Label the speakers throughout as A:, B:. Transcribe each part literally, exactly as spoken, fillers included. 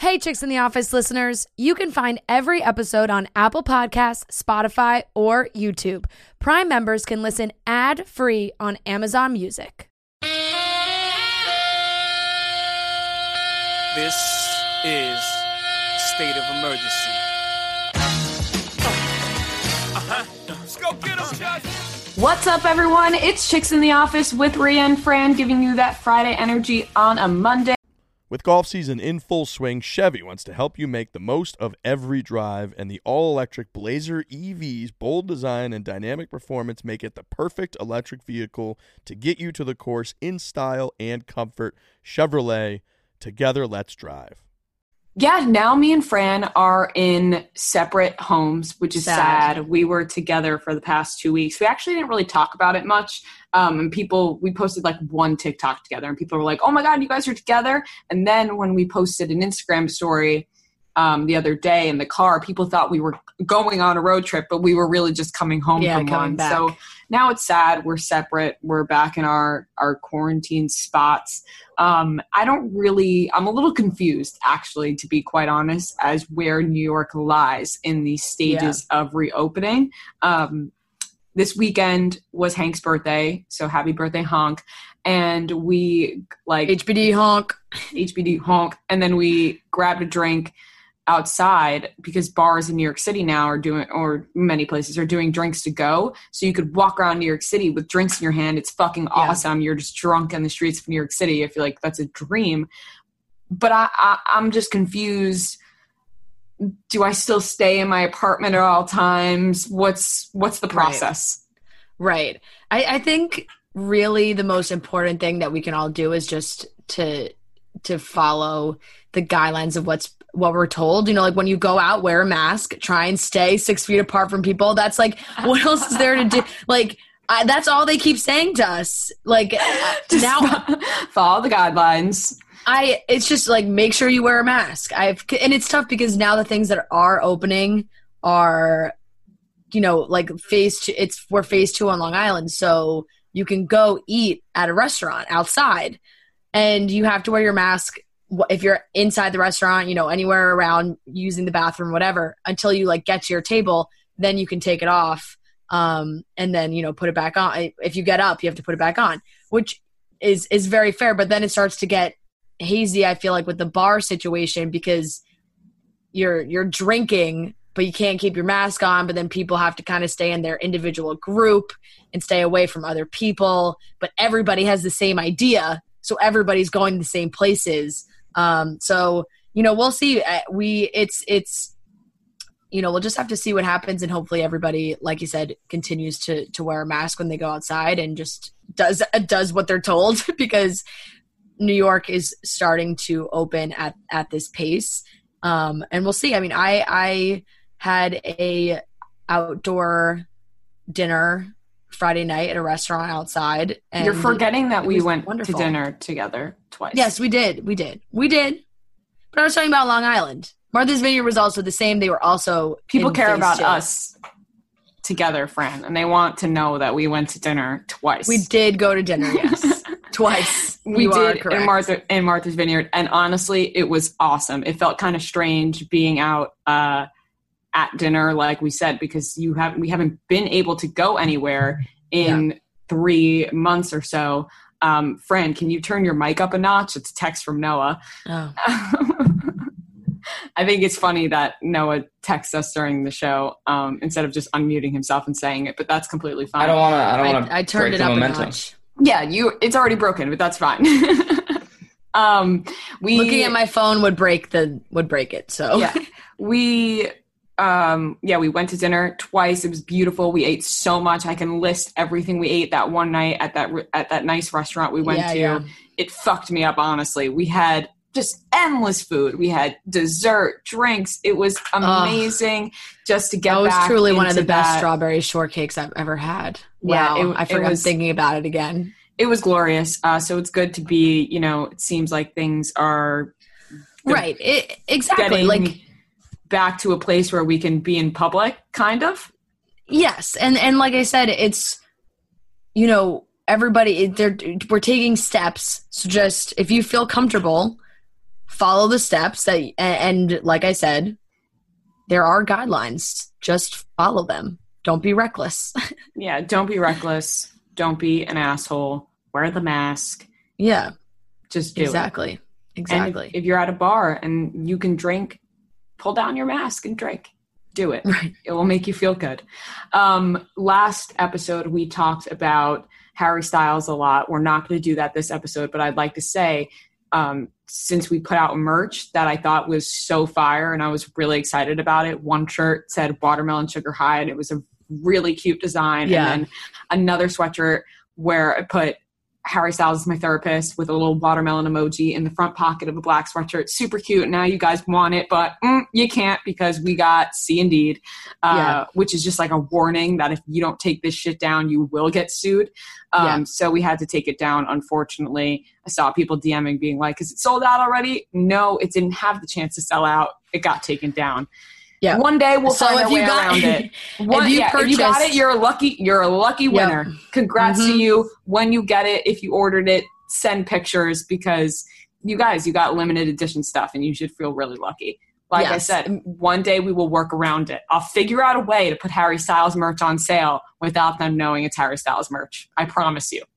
A: Hey, Chicks in the Office listeners, you can find every episode on Apple Podcasts, Spotify, or YouTube. Prime members can listen ad-free on Amazon Music.
B: This is State of Emergency. Uh-huh. Let's go get 'em, Josh.
C: What's up, everyone? It's Chicks in the Office with Rhea and Fran, giving you that Friday energy on a Monday.
D: With golf season in full swing, Chevy wants to help you make the most of every drive, and the all-electric Blazer E V's bold design and dynamic performance make it the perfect electric vehicle to get you to the course in style and comfort. Chevrolet, together, let's drive.
C: Yeah, now me and Fran are in separate homes, which is sad. sad. We were together for the past two weeks. We actually didn't really talk about it much. Um, and people, we posted like one TikTok together and people were like, oh my God, you guys are together. And then when we posted an Instagram story um, the other day in the car, people thought we were going on a road trip, but we were really just coming home
A: yeah,
C: from
A: coming
C: one.
A: Back.
C: So now it's sad. We're separate. We're back in our, our quarantine spots. Um, I don't really, I'm a little confused actually, to be quite honest, as where New York lies in the stages yeah. of reopening. Um, this weekend was Hank's birthday. So happy birthday, Honk. And we like
A: H B D honk,
C: H B D honk. And then we grabbed a drink outside because bars in New York City now are doing, or many places are doing drinks to go. So you could walk around New York City with drinks in your hand. It's fucking awesome. Yeah. You're just drunk in the streets of New York City. I feel like that's a dream. But I, I, I'm just confused. Do I still stay in my apartment at all times? What's what's the process?
A: Right. right. I, I think really the most important thing that we can all do is just to to follow the guidelines of what's what we're told. You know, like when you go out, wear a mask, try and stay six feet apart from people. That's like, what else is there to do? Like, I, that's all they keep saying to us. Like
C: just
A: now,
C: follow the guidelines.
A: I, it's just like, make sure you wear a mask. I've, and it's tough because now the things that are opening are, you know, like phase two, it's we're phase two on Long Island. So you can go eat at a restaurant outside and you have to wear your mask if you're inside the restaurant, you know, anywhere around using the bathroom, whatever, until you like get to your table, then you can take it off. Um, and then, you know, put it back on. If you get up, you have to put it back on, which is, is very fair. But then it starts to get hazy, I feel like, with the bar situation, because you're, you're drinking, but you can't keep your mask on, but then people have to kind of stay in their individual group and stay away from other people. But everybody has the same idea. So everybody's going to the same places. Um, so, you know, we'll see. We, it's, it's, you know, we'll just have to see what happens. And hopefully everybody, like you said, continues to, to wear a mask when they go outside and just does, does what they're told, because New York is starting to open at, at this pace. Um, and we'll see. I mean, I, I had a outdoor dinner Friday night at a restaurant outside. And
C: you're forgetting that we went
A: wonderful.
C: to dinner together twice.
A: Yes, we did. We did. We did. But I was talking about Long Island. Martha's Vineyard was also the same. They were also
C: people care about
A: two.
C: us together, Fran, and they want to know that we went to dinner twice.
A: We did go to dinner, yes. Twice.
C: We
A: you
C: did in Martha in Martha's Vineyard, and honestly, it was awesome. It felt kind of strange being out uh, at dinner, like we said, because you have we haven't been able to go anywhere in yeah. three months or so. Um, Fran, can you turn your mic up a notch? It's a text from Noah.
A: Oh.
C: I think it's funny that Noah texts us during the show um, instead of just unmuting himself and saying it, but that's completely fine.
E: I don't want to. I don't want to.
A: I turned it up momentum. a notch.
C: Yeah, you. It's already broken, but that's fine. um, we
A: looking at my phone would break the would break it. So
C: yeah, we. Um, yeah, we went to dinner twice. It was beautiful. We ate so much. I can list everything we ate that one night at that at that nice restaurant we went
A: yeah,
C: to.
A: Yeah.
C: It fucked me up, honestly. We had just endless food. We had dessert, drinks. It was amazing Ugh. just to get back.
A: That was truly one of the best
C: that.
A: strawberry shortcakes I've ever had.
C: Yeah,
A: wow.
C: it,
A: I forgot
C: was,
A: thinking about it again.
C: It was glorious. Uh, so it's good to be, you know, it seems like things are
A: right. It, exactly. Like
C: back to a place where we can be in public, kind of.
A: Yes. And, and like I said, it's, you know, everybody, they're, we're taking steps. So just, if you feel comfortable, follow the steps that, and, and like I said, there are guidelines. Just follow them. Don't be reckless.
C: Yeah, don't be reckless. Don't be an asshole. Wear the mask.
A: Yeah,
C: Just do
A: exactly.
C: it.
A: Exactly.
C: And if, if you're at a bar and you can drink, pull down your mask and drink. Do it.
A: Right.
C: It will make you feel good. Um, last episode, we talked about Harry Styles a lot. We're not going to do that this episode, but I'd like to say, um, since we put out merch that I thought was so fire and I was really excited about it. One shirt said Watermelon Sugar High, and it was a really cute design.
A: Yeah.
C: And then another sweatshirt where I put Harry Styles is my therapist with a little watermelon emoji in the front pocket of a black sweatshirt. Super cute. Now you guys want it, but mm, you can't because we got C Indeed, uh,
A: Yeah.
C: which is just like a warning that if you don't take this shit down, you will get sued. Um,
A: Yeah.
C: So we had to take it down, unfortunately. I saw people DMing being like, is it sold out already? No, it didn't have the chance to sell out. It got taken down.
A: Yeah.
C: One day we'll
A: So
C: find
A: if
C: our
A: you
C: way
A: got-
C: around it. One,
A: if you
C: yeah, if you got
A: purchased-
C: it, you're a lucky. You're a lucky winner. Congrats to
A: Mhm.
C: you. When you get it, if you ordered it, send pictures because you guys, you got limited edition stuff, and you should feel really lucky. Like I
A: Yes.
C: said, one day we will work around it. I'll figure out a way to put Harry Styles merch on sale without them knowing it's Harry Styles merch. I promise you.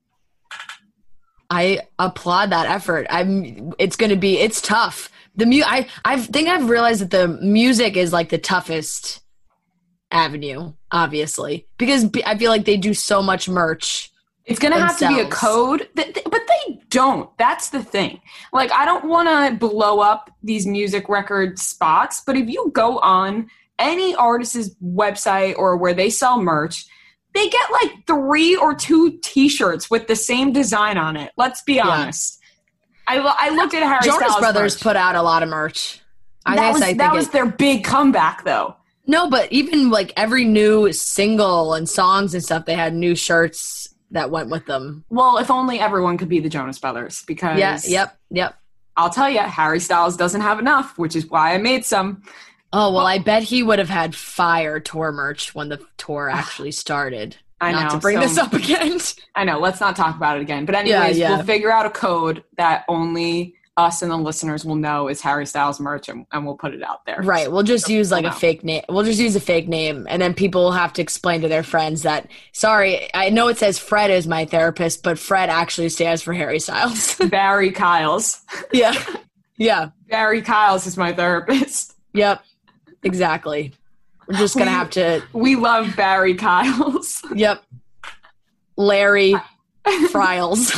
A: I applaud that effort. I'm. It's going to be. It's tough. The mu. I. I think I've realized that the music is like the toughest avenue, obviously, because b- I feel like they do so much merch.
C: It's going to have to be a
A: themselves.
C: code, that, that- but they don't. That's the thing. Like, I don't want to blow up these music record spots, but if you go on any artist's website or where they sell merch, they get like three or two T-shirts with the same design on it. Let's be
A: Yeah.
C: honest. I, lo- I looked at Harry
A: Jonas
C: Styles
A: Brothers
C: merch.
A: put out a lot of merch. I
C: that
A: guess
C: was,
A: I think
C: that
A: it-
C: was their big comeback, though.
A: No, but even like every new single and songs and stuff, they had new shirts that went with them.
C: Well, if only everyone could be the Jonas Brothers, because
A: Yeah. Yep. Yep.
C: I'll tell you, Harry Styles doesn't have enough, which is why I made some.
A: Oh well, I bet he would have had fire tour merch when the tour actually started.
C: I
A: Not
C: know,
A: to bring
C: so-
A: this up again.
C: I know, let's not talk about it again. But anyways,
A: Yeah, yeah.
C: we'll figure out a code that only us and the listeners will know is Harry Styles merch, and, and we'll put it out there.
A: Right. We'll just use like a
C: know.
A: fake name. We'll just use a fake name, and then people will have to explain to their friends that, sorry, I know it says Fred is my therapist, but Fred actually stands for Harry Styles.
C: Barry Kyles.
A: yeah. Yeah.
C: Barry Kyles is my therapist.
A: Yep. Exactly. We're just gonna
C: We-
A: have to.
C: We love Barry Kyles.
A: Yep. Larry Friles.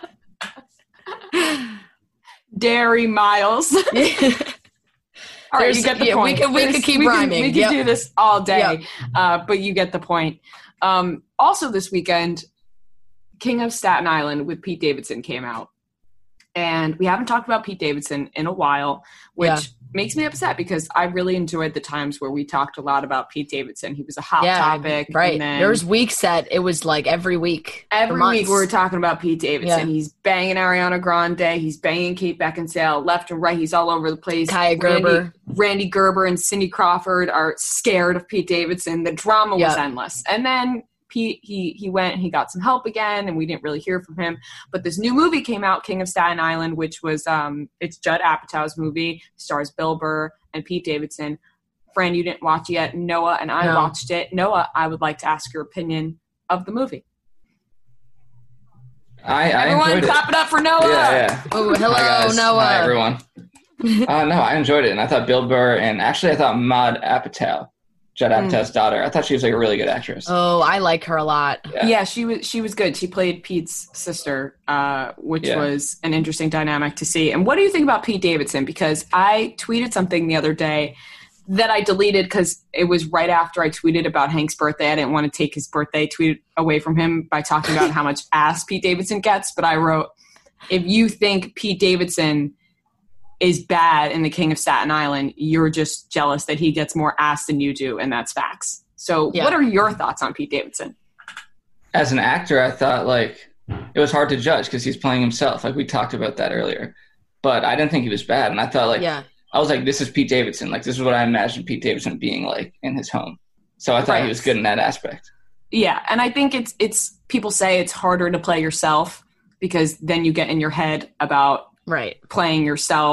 C: Dairy Miles. All right,
A: There's-
C: you get the
A: yeah, we
C: point.
A: could- we could
C: There's-
A: keep
C: we can-
A: rhyming.
C: We can
A: Yep.
C: do this all day,
A: Yep.
C: uh, but you get the point. Um, also this weekend, King of Staten Island with Pete Davidson came out. And we haven't talked about Pete Davidson in a while, which
A: Yeah.
C: makes me upset because I really enjoyed the times where we talked a lot about Pete Davidson. He was a hot
A: Yeah,
C: topic.
A: right.
C: And then
A: There was weeks that it was like every week. for
C: every
A: months.
C: week we were talking about Pete Davidson.
A: Yeah.
C: He's banging Ariana Grande. He's banging Kate Beckinsale left and right. He's all over the place.
A: Kaya Gerber.
C: Randy, Randy Gerber and Cindy Crawford are scared of Pete Davidson. The drama was
A: Yeah.
C: endless. And then Pete, he he went and he got some help again, and we didn't really hear from him. But this new movie came out, King of Staten Island, which was um it's Judd Apatow's movie, stars Bill Burr and Pete Davidson. Fran, you didn't watch it yet. Noah and I
A: No.
C: watched it. Noah, I would like to ask your opinion of the movie.
E: I, I
C: Everyone,
E: enjoyed it.
C: clap it up for Noah.
E: Yeah, yeah.
A: Oh, hello,
E: Hi, guys.
A: Noah.
E: Hi, everyone. uh, no, I enjoyed it, and I thought Bill Burr, and actually I thought Maude Apatow, Judd
C: Mm.
E: Apatow's daughter, I thought she was like a really good actress.
A: Oh, I like her a lot.
E: Yeah.
C: Yeah, she was she was good. She played Pete's sister, uh, which
E: Yeah.
C: was an interesting dynamic to see. And what do you think about Pete Davidson? Because I tweeted something the other day that I deleted because it was right after I tweeted about Hank's birthday. I didn't want to take his birthday tweet away from him by talking about how much ass Pete Davidson gets. But I wrote, if you think Pete Davidson is bad in The King of Staten Island, you're just jealous that he gets more ass than you do, and that's facts. So
A: Yeah.
C: what are your thoughts on Pete Davidson?
E: As an actor, I thought like it was hard to judge because he's playing himself. Like we talked about that earlier, but I didn't think he was bad, and I thought like
A: Yeah.
E: I was like, this is Pete Davidson. Like this is what I imagined Pete Davidson being like in his home. So I thought
C: Right.
E: he was good in that aspect.
C: Yeah, and I think it's it's people say it's harder to play yourself because then you get in your head about
A: Right.
C: playing yourself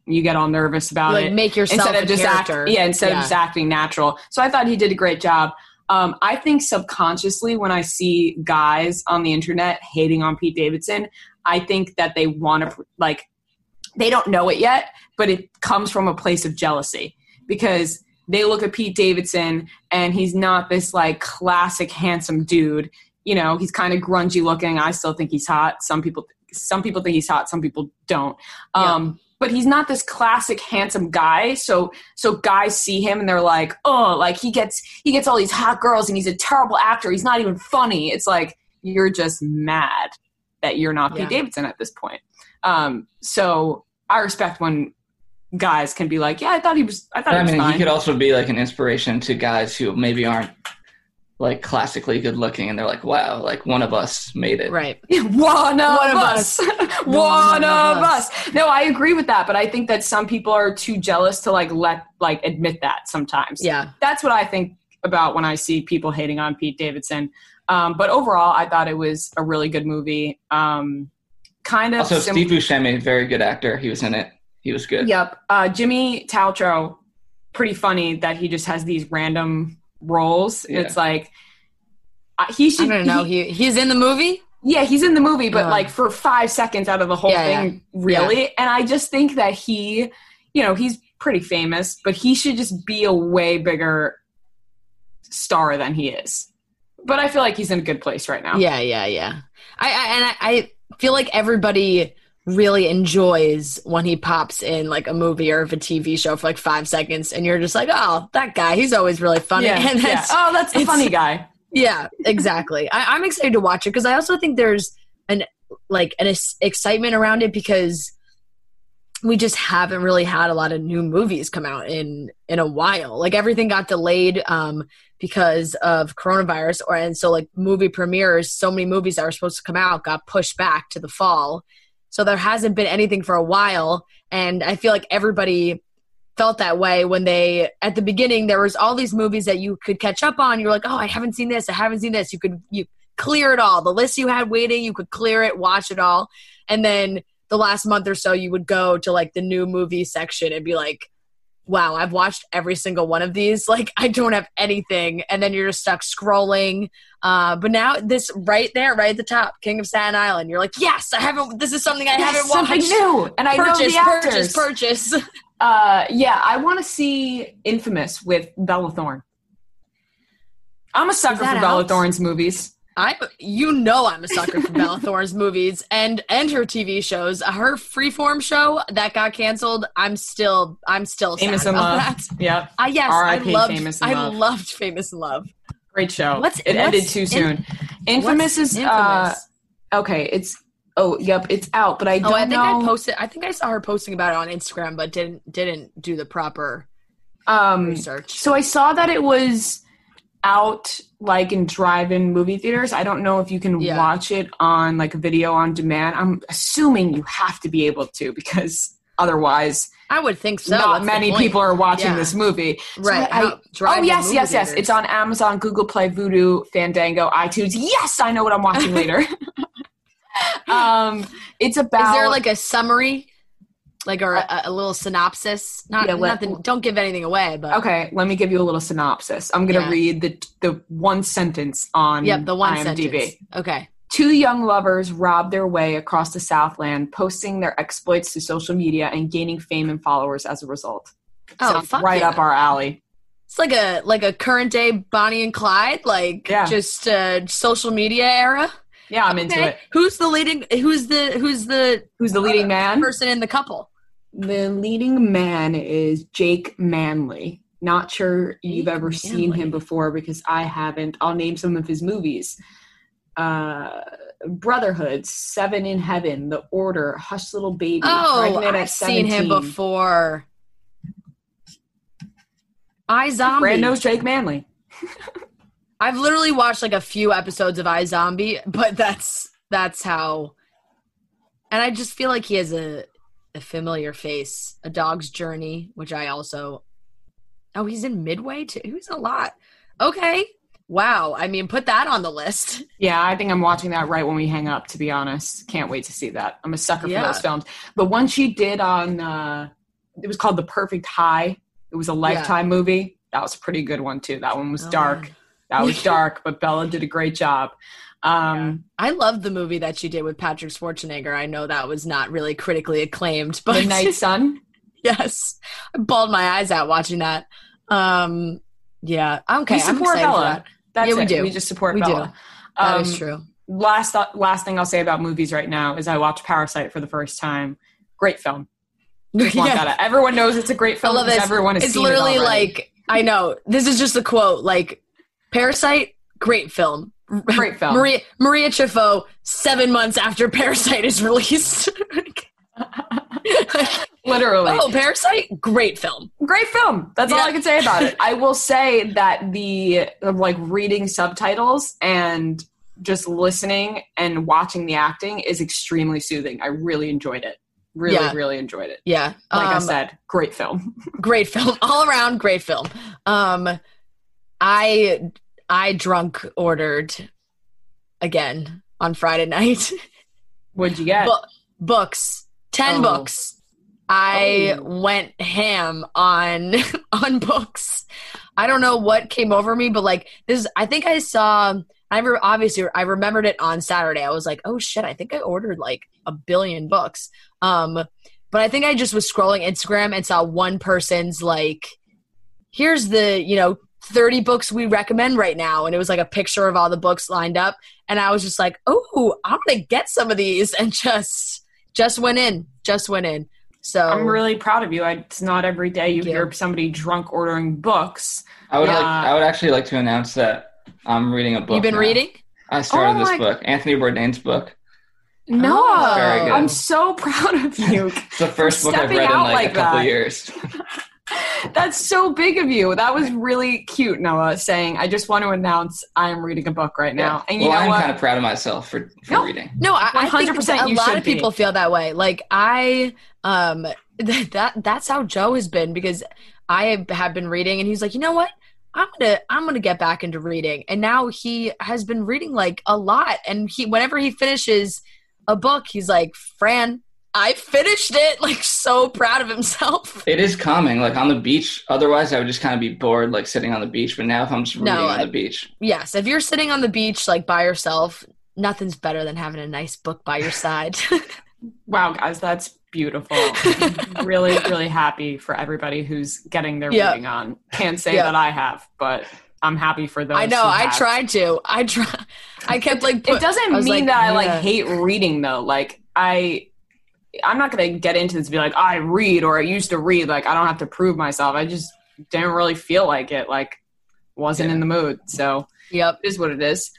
C: you get all nervous about
A: Like,
C: it.
A: make yourself
C: instead of
A: a
C: just act,
A: character.
C: yeah, instead
A: Yeah.
C: of just acting natural. So I thought he did a great job. Um, I think subconsciously when I see guys on the internet hating on Pete Davidson, I think that they want to, like, they don't know it yet, but it comes from a place of jealousy because they look at Pete Davidson and he's not this like classic handsome dude. You know, he's kind of grungy looking. I still think he's hot. Some people, some people think he's hot. Some people don't. Um, But he's not this classic handsome guy. So, so guys see him and they're like, oh, like he gets, he gets all these hot girls and he's a terrible actor. He's not even funny. It's like, you're just mad that you're not
A: Yeah.
C: Pete Davidson at this point. Um, so I respect when guys can be like, yeah, I thought he was, I thought
E: I
C: he was
E: mean,
C: fine.
E: he could also be like an inspiration to guys who maybe aren't like classically good looking, and they're like, wow, like one of us made it.
A: Right.
C: One of,
A: One of
C: us.
A: One
C: One
A: of
C: of us. No, I agree with that, but I think that some people are too jealous to like let like admit that sometimes.
A: Yeah.
C: That's what I think about when I see people hating on Pete Davidson. Um, but overall, I thought it was a really good movie. Um, kind of
E: Also,
C: sim-
E: Steve Buscemi, very good actor. He was in it. He was good.
C: Yep. Uh, Jimmy Taltrow, pretty funny that he just has these random roles.
E: Yeah.
C: It's like uh, he
A: I
C: should.
A: don't know.
C: he-
A: He he's in the movie.
C: Yeah, he's in the movie, but
A: Uh,
C: like for five seconds out of the whole
A: Yeah,
C: thing, really. And I just think that he, you know, he's pretty famous, but he should just be a way bigger star than he is. But I feel like he's in a good place right now.
A: Yeah, yeah, yeah. I, I and I, I feel like everybody really enjoys when he pops in like a movie or a T V show for like five seconds, and you're just like, oh, that guy, he's always really funny.
C: Yeah,
A: And
C: yeah.
A: that's,
C: Oh, that's the
A: it's-
C: funny guy.
A: Yeah, exactly. I, I'm excited to watch it because I also think there's an like an ex- excitement around it because we just haven't really had a lot of new movies come out in in a while. Like everything got delayed um, because of coronavirus, or and so like movie premieres, so many movies that were supposed to come out got pushed back to the fall. So there hasn't been anything for a while, and I feel like everybody felt that way when they at the beginning there was all these movies that you could catch up on. You're like, oh, I haven't seen this, I haven't seen this. You could you clear it all. The list you had waiting, you could clear it, watch it all, and then the last month or so you would go to like the new movie section and be like, wow, I've watched every single one of these. Like I don't have anything, and then you're just stuck scrolling. Uh, but now this right there, right at the top, King of Staten Island. You're like, yes, I haven't. This is something I
C: Yes,
A: haven't watched.
C: something new, and I
A: Purchase,
C: know the actors.
A: purchase, purchase.
C: Uh, yeah, I want to see Infamous with Bella Thorne. I'm a sucker for
A: that
C: Bella
A: out?
C: Thorne's movies.
A: I, you know, I'm a sucker for Bella Thorne's movies and and her T V shows. Her Freeform show that got canceled. I'm still, I'm still
C: Famous
A: sad
C: in
A: about
C: Love.
A: that.
C: Yep.
A: Uh, yes,
C: R
A: I
C: I P
A: loved,
C: Famous in
A: I
C: Love.
A: loved Famous in Love.
C: Great show.
A: What's-
C: it ended
A: what's
C: too
A: in-
C: soon. Infamous
A: What's
C: is uh
A: Infamous?
C: okay, it's oh yep, it's out, but I don't
A: Oh, I think
C: know.
A: I posted. I think I saw her posting about it on Instagram, but didn't didn't do the proper
C: um
A: research.
C: so I saw that it was out like in drive-in movie theaters. I don't know if you can
A: Yeah.
C: watch it on like a video on demand. I'm assuming you have to be able to because otherwise
A: I would think so.
C: not
A: What's the
C: many
A: point?
C: people are watching
A: Yeah.
C: this movie.
A: Right.
C: So I-
A: How-
C: oh
A: drive-in
C: yes,
A: movie
C: yes, yes.
A: theaters.
C: It's on Amazon, Google Play, Vudu, Fandango, iTunes. Yes, I know what I'm watching later. um, it's about.
A: Is there like a summary, like or a, a little synopsis? Not
C: Yeah, let-
A: nothing. Don't give anything away, but
C: Okay, let me give you a little synopsis. I'm going to
A: Yeah.
C: read the the one sentence on
A: yep, the one
C: IMDb.
A: sentence. Okay.
C: Two young lovers rob their way across the Southland, posting their exploits to social media and gaining fame and followers as a result.
A: Oh,
C: Sounds
A: fuck
C: right
A: yeah.
C: up our alley.
A: It's like a like a current day Bonnie and Clyde, like
C: Yeah.
A: just uh, social media era.
C: Yeah, I'm into
A: Okay.
C: it.
A: Who's the leading? Who's the who's the
C: Who's the leading
A: uh,
C: man?
A: person in the couple?
C: The leading man is Jake Manley. Not sure you've
A: Jake
C: ever seen
A: Manley.
C: him before because I haven't. I'll name some of his movies. Uh, Brotherhood, Seven in Heaven, The Order, Hush Little Baby,
A: Oh,
C: Pregnant at
A: I've seen him
C: seventeen.
A: before. I Zombie.
C: Brand knows Jake Manley.
A: I've literally watched like a few episodes of iZombie, but that's that's how. And I just feel like he has a a familiar face. A Dog's Journey, which I also. Oh, he's in Midway too. He's a lot. Okay. Wow. I mean, put that on the list.
C: Yeah, I think I'm watching that right when we hang up, to be honest. Can't wait to see that. I'm a sucker
A: Yeah.
C: for those films. The one she did on uh, it was called The Perfect High. It was a Lifetime yeah. movie. That was a pretty good one too. That one was oh, dark. Man. That was dark, but Bella did a great job. Um,
A: yeah. I love the movie that she did with Patrick Schwarzenegger. I know that was not really critically acclaimed, but
C: Midnight Sun.
A: Yes, I bawled my eyes out watching that. Um, yeah, okay.
C: We support
A: I'm
C: Bella.
A: That.
C: That's
A: yeah, we
C: it.
A: do.
C: We just support
A: we
C: Bella.
A: Do. That
C: um,
A: is true.
C: Last th- last thing I'll say about movies right now is I watched Parasite for the first time. Great film. Just want
A: yeah.
C: that. Everyone knows it's a great film.
A: I love this.
C: Everyone has
A: it's
C: seen
A: literally
C: it already.
A: like I know this is just a quote. Like Parasite, great film.
C: Great film.
A: Maria Maria Chifo, seven months after Parasite is released.
C: Literally.
A: Oh, Parasite, great film.
C: Great film. That's yeah. all I can say about it. I will say that the like reading subtitles and just listening and watching the acting is extremely soothing. I really enjoyed it. Really, yeah. really enjoyed it.
A: Yeah.
C: Like
A: um,
C: I said, great film.
A: Great film. All around great film. Um, I I drunk ordered again on Friday night.
C: What'd you get?
A: Bo- books. Ten oh. books. I oh. went ham on on books. I don't know what came over me, but like this, I think I saw. I re- obviously I remembered it on Saturday. I was like, oh shit, I think I ordered like a billion books. Um, but I think I just was scrolling Instagram and saw one person's like, here's the you know thirty books we recommend right now, and it was like a picture of all the books lined up, and I was just like, oh, I'm gonna get some of these, and just just went in, just went in. So
C: I'm really proud of you. I, it's not every day you, you hear somebody drunk ordering books.
E: I would yeah. like. I would actually like to announce that I'm reading a book.
A: You've been
E: now.
A: reading?
E: I started
C: oh
E: this book, Anthony Bourdain's book.
C: No,
A: oh.
E: Very good.
C: I'm so proud of you.
E: It's the first book I've read in like, like a couple
C: that.
E: years.
C: That's so big of you. That was really cute, Noah, saying, I just want to announce I am reading a book right now.
E: Yeah.
C: And you
E: well,
C: know
E: I'm
C: what?
E: kind of proud of myself for, for
C: no,
E: reading.
A: No, I,
C: one hundred percent
A: I think
C: you
A: a lot
C: should
A: of people
C: be.
A: feel that way. Like I, um, th- that that's how Joe has been because I have been reading and he's like, you know what? I'm gonna I'm gonna get back into reading. And now he has been reading like a lot. And he whenever he finishes a book, he's like, Fran, I finished it, like so proud of himself.
E: It is calming, like on the beach. Otherwise, I would just kind of be bored, like sitting on the beach. But now, if I'm just reading no, on the beach,
A: yes, if you're sitting on the beach like by yourself, nothing's better than having a nice book by your side.
C: Wow, guys, that's beautiful. really, really happy for everybody who's getting their
A: yep.
C: reading on. Can't say
A: yep.
C: that I have, but I'm happy for those.
A: I know.
C: who
A: I
C: have.
A: tried to. I try. I kept like. Put,
C: it doesn't mean
A: like,
C: that
A: yeah.
C: I like hate reading though. Like I. I'm not going to get into this and be like, I read or I used to read. Like, I don't have to prove myself. I just didn't really feel like it. Like, wasn't yeah. in the mood. So,
A: yep.
C: it is what it is.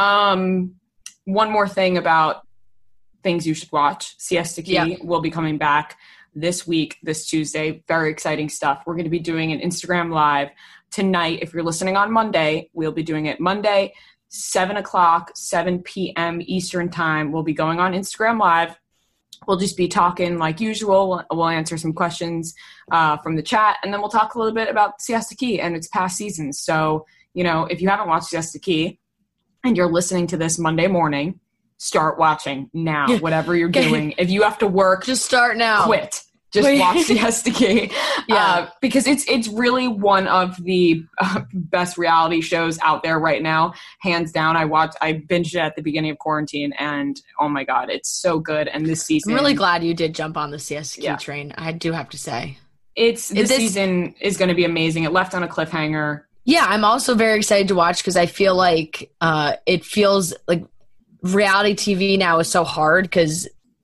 C: Um, one more thing about things you should watch. Siesta Key
A: yep.
C: will be coming back this week, this Tuesday. Very exciting stuff. We're going to be doing an Instagram Live tonight. If you're listening on Monday, we'll be doing it Monday, seven o'clock, seven p.m. Eastern time. We'll be going on Instagram Live. We'll just be talking like usual. We'll, we'll answer some questions uh, from the chat, and then we'll talk a little bit about Siesta Key and its past seasons. So, you know, if you haven't watched Siesta Key and you're listening to this Monday morning, start watching now, whatever you're doing. If you have to work,
A: just start now.
C: Quit. Just Wait. watch Siesta Key.
A: Yeah.
C: Uh, because it's it's really one of the uh, best reality shows out there right now. Hands down. I watched, I binged it at the beginning of quarantine, and oh my God, it's so good. And this season.
A: I'm really glad you did jump on the Siesta Key
C: yeah.
A: train. I do have to say.
C: It's This,
A: this
C: season is going to be amazing. It left on a cliffhanger.
A: Yeah, I'm also very excited to watch because I feel like uh, it feels like reality T V now is so hard because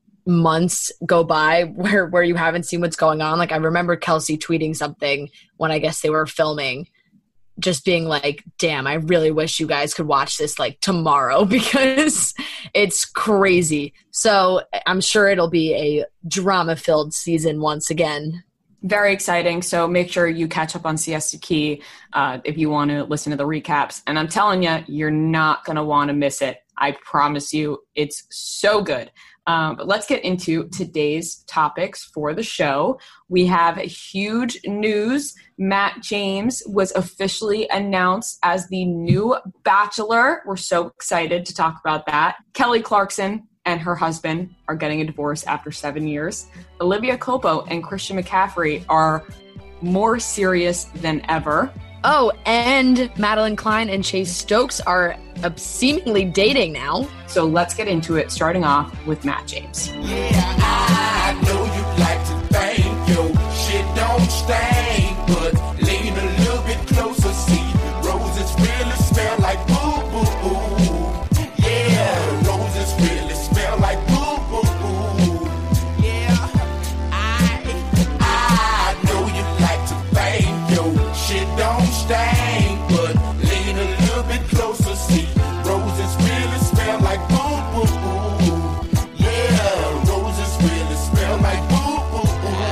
A: months go by where, where you haven't seen what's going on. Like I remember Kelsey tweeting something when I guess they were filming, just being like, damn, I really wish you guys could watch this like tomorrow because it's crazy. So I'm sure it'll be a drama filled season once again.
C: Very exciting. So make sure you catch up on Siesta Key uh, if you want to listen to the recaps. And I'm telling you, you're not going to want to miss it. I promise you, it's so good. Um, but let's get into today's topics for the show. We have huge news. Matt James was officially announced as the new Bachelor. We're so excited to talk about that. Kelly Clarkson and her husband are getting a divorce after seven years. Olivia Culpo and Christian McCaffrey are more serious than ever.
A: Oh, and Madeline Klein and Chase Stokes are uh, seemingly dating now.
C: So let's get into it, starting off with Matt James.
F: Yeah, I know you like to thank your shit don't stink, but lean a little bit closer, see roses really smell like boo boo boo. Yeah, roses really smell like boo boo boo. Yeah, I I know you like to thank your shit don't stink, but lean a little bit closer, see roses really smell like boo boo boo. Yeah, roses really smell like boo boo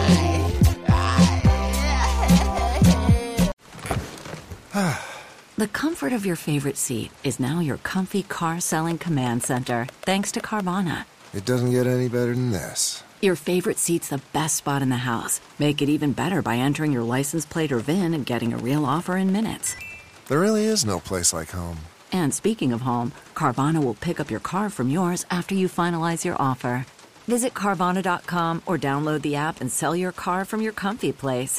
F: boo.
G: The comfort of your favorite seat is now your comfy car selling command center, thanks to Carvana.
H: It doesn't get any better than this.
G: Your favorite seat's the best spot in the house. Make it even better by entering your license plate or V I N and getting a real offer in minutes.
H: There really is no place like home.
G: And speaking of home, Carvana will pick up your car from yours after you finalize your offer. Visit Carvana dot com or download the app and sell your car from your comfy place.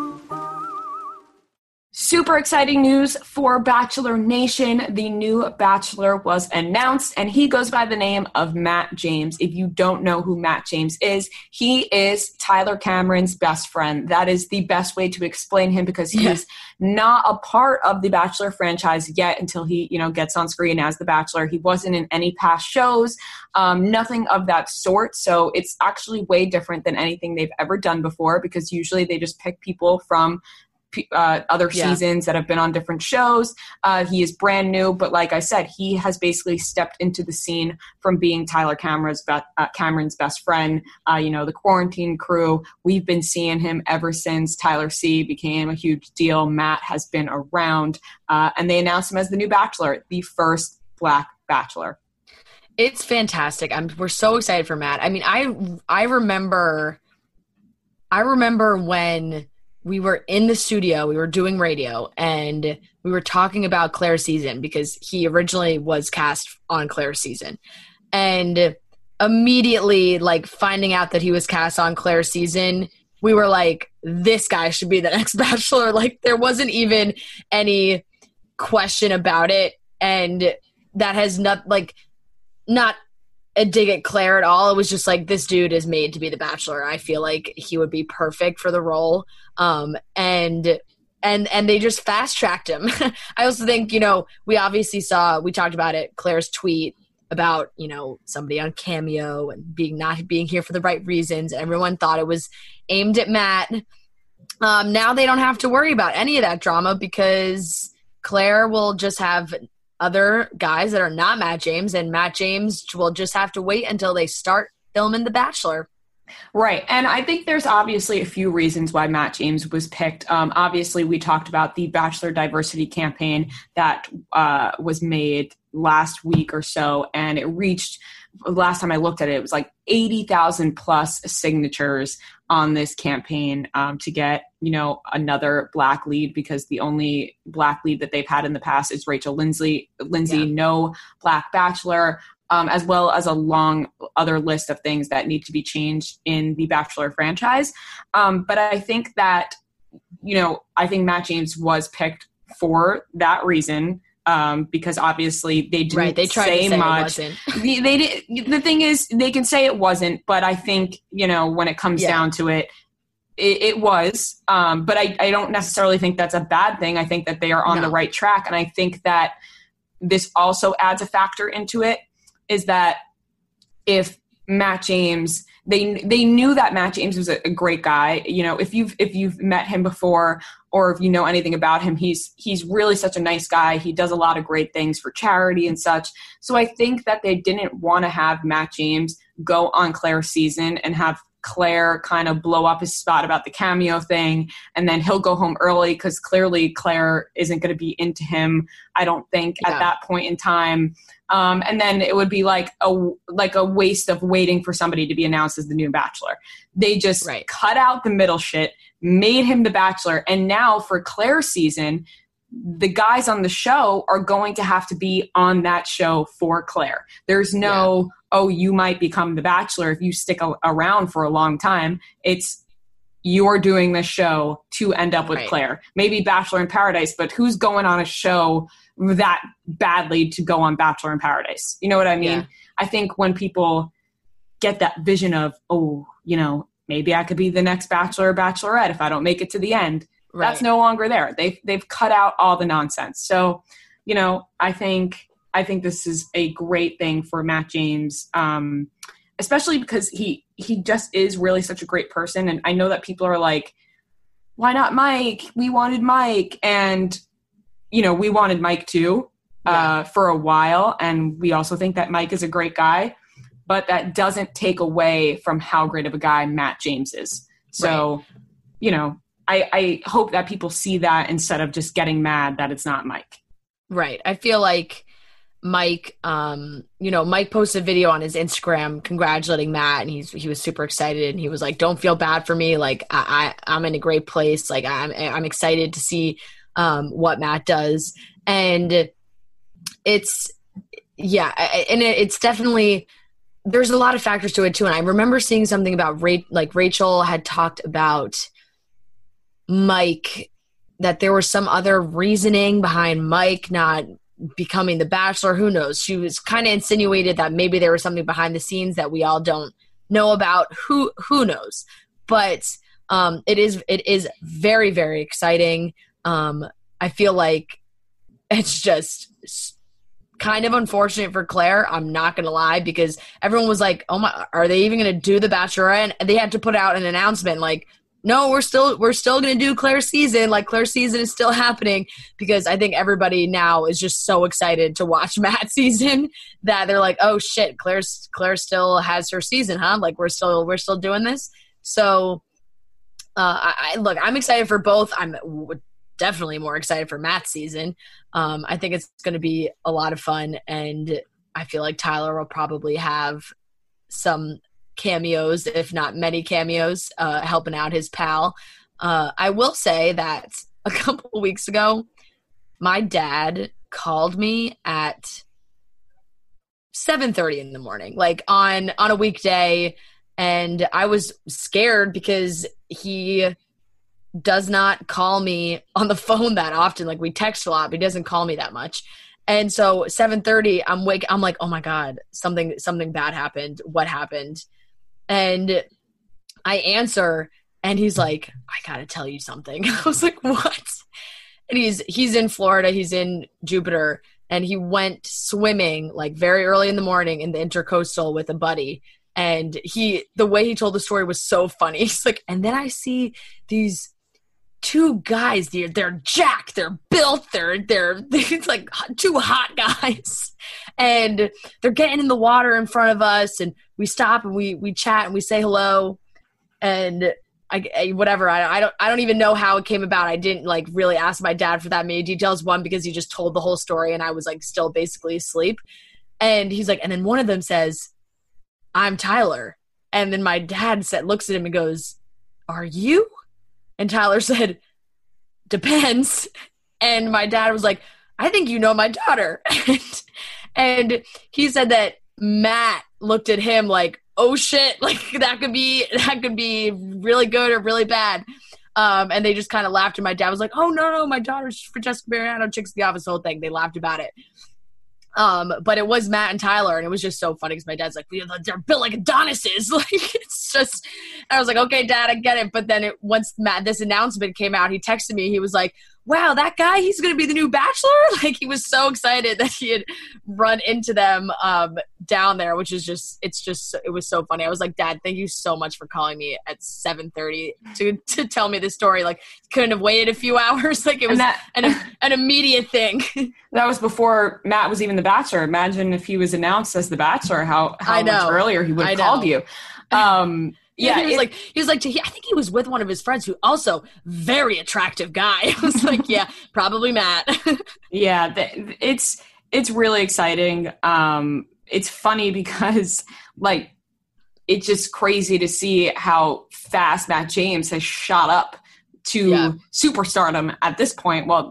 C: Super exciting news for Bachelor Nation. The new Bachelor was announced, and he goes by the name of Matt James. If you don't know who Matt James is, he is Tyler Cameron's best friend. That is the best way to explain him, because he's
A: Yes.
C: not a part of the Bachelor franchise yet until he, you know, gets on screen as the Bachelor. He wasn't in any past shows, um, nothing of that sort. So it's actually way different than anything they've ever done before, because usually they just pick people from Uh, other
A: Yeah.
C: seasons that have been on different shows. Uh, he is brand new, but like I said, he has basically stepped into the scene from being Tyler Cameron's, be- uh, Cameron's best friend. Uh, you know, the Quarantine Crew, we've been seeing him ever since Tyler C became a huge deal. Matt has been around, uh, and they announced him as the new Bachelor, the first Black Bachelor.
A: It's fantastic. I'm we're so excited for Matt. I mean, I I remember I remember when we were in the studio, we were doing radio, and we were talking about Claire's season, because he originally was cast on Claire's season. And immediately, like, finding out that he was cast on Claire's season, we were like, this guy should be the next Bachelor. Like, there wasn't even any question about it. And that has not, like, not a dig at Claire at all. It was just like, this dude is made to be the Bachelor. I feel like he would be perfect for the role. Um, and and and they just fast tracked him. I also think, you know, we obviously saw, we talked about it, Claire's tweet about, you know, somebody on Cameo and being not being here for the right reasons. Everyone thought it was aimed at Matt. Um, now they don't have to worry about any of that drama, because Claire will just have other guys that are not Matt James, and Matt James will just have to wait until they start filming The Bachelor.
C: Right. And I think there's obviously a few reasons why Matt James was picked. Um, obviously, we talked about the Bachelor Diversity campaign that uh, was made last week or so, and it reached, last time I looked at it, it was like eighty thousand plus signatures on this campaign um, to get, you know, another Black lead, because the only Black lead that they've had in the past is Rachel Lindsay. Lindsay,
A: Yeah.
C: no Black Bachelor. Um, as well as a long other list of things that need to be changed in the Bachelor franchise. Um, but I think that, you know, I think Matt James was picked for that reason, um, because obviously they didn't
A: Right, they tried
C: say
A: to say
C: much.
A: it wasn't.
C: they, they did, the thing is, they can say it wasn't, but I think, you know, when it comes
A: Yeah.
C: down to it, it, it was. Um, but I, I don't necessarily think that's a bad thing. I think that they are on
A: No.
C: the right track. And I think that this also adds a factor into it, is that if Matt James, they they knew that Matt James was a, a great guy. You know, if you've if you've met him before, or if you know anything about him, he's he's really such a nice guy. He does a lot of great things for charity and such. So I think that they didn't want to have Matt James go on Claire's season and have Claire kind of blow up his spot about the Cameo thing, and then he'll go home early, because clearly Claire isn't going to be into him, I don't think,
A: Yeah.
C: at that point in time. Um, and then it would be like a like a waste of waiting for somebody to be announced as the new Bachelor. They just
A: Right.
C: cut out the middle shit, made him the Bachelor, and now for Claire's season, the guys on the show are going to have to be on that show for Claire. There's no oh, you might become the Bachelor if you stick a- around for a long time. It's you're doing this show to end up with
A: Right.
C: Claire. Maybe Bachelor in Paradise, but who's going on a show that badly to go on Bachelor in Paradise? You know what I mean?
A: Yeah.
C: I think when people get that vision of, oh, you know, maybe I could be the next Bachelor or Bachelorette if I don't make it to the end.
A: Right.
C: That's no longer there. They've they've cut out all the nonsense. So, you know, I think I think this is a great thing for Matt James, um, especially because he he just is really such a great person. And I know that people are like, why not Mike? We wanted Mike, and you know, we wanted Mike too uh,
A: Yeah.
C: for a while, and we also think that Mike is a great guy. But that doesn't take away from how great of a guy Matt James is. So, right. you know, I, I hope that people see that instead of just getting mad that it's not Mike.
A: Right. I feel like Mike, um, you know, Mike posted a video on his Instagram congratulating Matt, and he's he was super excited, and he was like, "Don't feel bad for me. Like I, I I'm in a great place. Like I'm I'm excited to see um, what Matt does." And it's yeah, and it, it's definitely. There's a lot of factors to it too. And I remember seeing something about Ra- like Rachel had talked about Mike, that there was some other reasoning behind Mike not becoming the Bachelor. Who knows? She was kind of insinuated that maybe there was something behind the scenes that we all don't know about. Who, who knows? But um, it is, it is very, very exciting. Um, I feel like it's just kind of unfortunate for Claire. I'm not going to lie, because everyone was like, oh my, are they even going to do the Bachelorette? And they had to put out an announcement like, no, we're still, we're still going to do Claire's season. Like Claire's season is still happening, because I think everybody now is just so excited to watch Matt's season that they're like, oh shit, Claire's, Claire still has her season, huh? Like we're still, we're still doing this. So uh, I, I look, I'm excited for both. I'm definitely more excited for Matt's season. Um, I think it's going to be a lot of fun, and I feel like Tyler will probably have some cameos, if not many cameos, uh, helping out his pal. Uh, I will say that a couple of weeks ago, my dad called me at seven thirty in the morning, like on, on a weekday, and I was scared because he does not call me on the phone that often. Like we text a lot, but he doesn't call me that much. And so seven thirty, I'm wake. I'm like, oh my God, something, something bad happened. What happened? And I answer, and he's like, I gotta tell you something. I was like, what? And he's, he's in Florida. He's in Jupiter, and he went swimming like very early in the morning in the Intercoastal with a buddy. And he, the way he told the story was so funny. He's like, and then I see these two guys, they're, they're jacked, they're built, they're, they're, it's like two hot guys, and they're getting in the water in front of us, and we stop and we, we chat and we say hello, and I, I whatever, I, I don't, I don't even know how it came about. I didn't like really ask my dad for that many details. One, because he just told the whole story and I was like still basically asleep. And he's like, and then one of them says, I'm Tyler. And then my dad said, looks at him and goes, are you? And Tyler said, depends. And my dad was like, I think you know my daughter. and, and he said that Matt looked at him like, oh shit, like that could be, that could be really good or really bad. Um, and they just kind of laughed. And my dad was like, oh no, no, my daughter's Francesca Mariano, Chicks in the Office, the whole thing. They laughed about it. Um, but it was Matt and Tyler, and it was just so funny because my dad's like, they're built like Adonises. Like, it's just, I was like, okay, Dad, I get it. But then it, once Matt, this announcement came out, he texted me. He was like, wow, that guy, he's going to be the new Bachelor. Like, he was so excited that he had run into them, um, down there, which is just, it's just, it was so funny. I was like, Dad, thank you so much for calling me at seven thirty to, to tell me this story. Like, couldn't have waited a few hours. Like, it was that, an, an immediate thing.
C: That was before Matt was even the Bachelor. Imagine if he was announced as the Bachelor, how, how much earlier he would have called you. Um,
A: Yeah,
C: yeah,
A: he was
C: it,
A: like, he was like, he, I think he was with one of his friends who also very attractive guy. I was like, yeah, probably Matt.
C: yeah, th- it's it's really exciting. Um, it's funny because like it's just crazy to see how fast Matt James has shot up to yeah. superstardom at this point. Well, not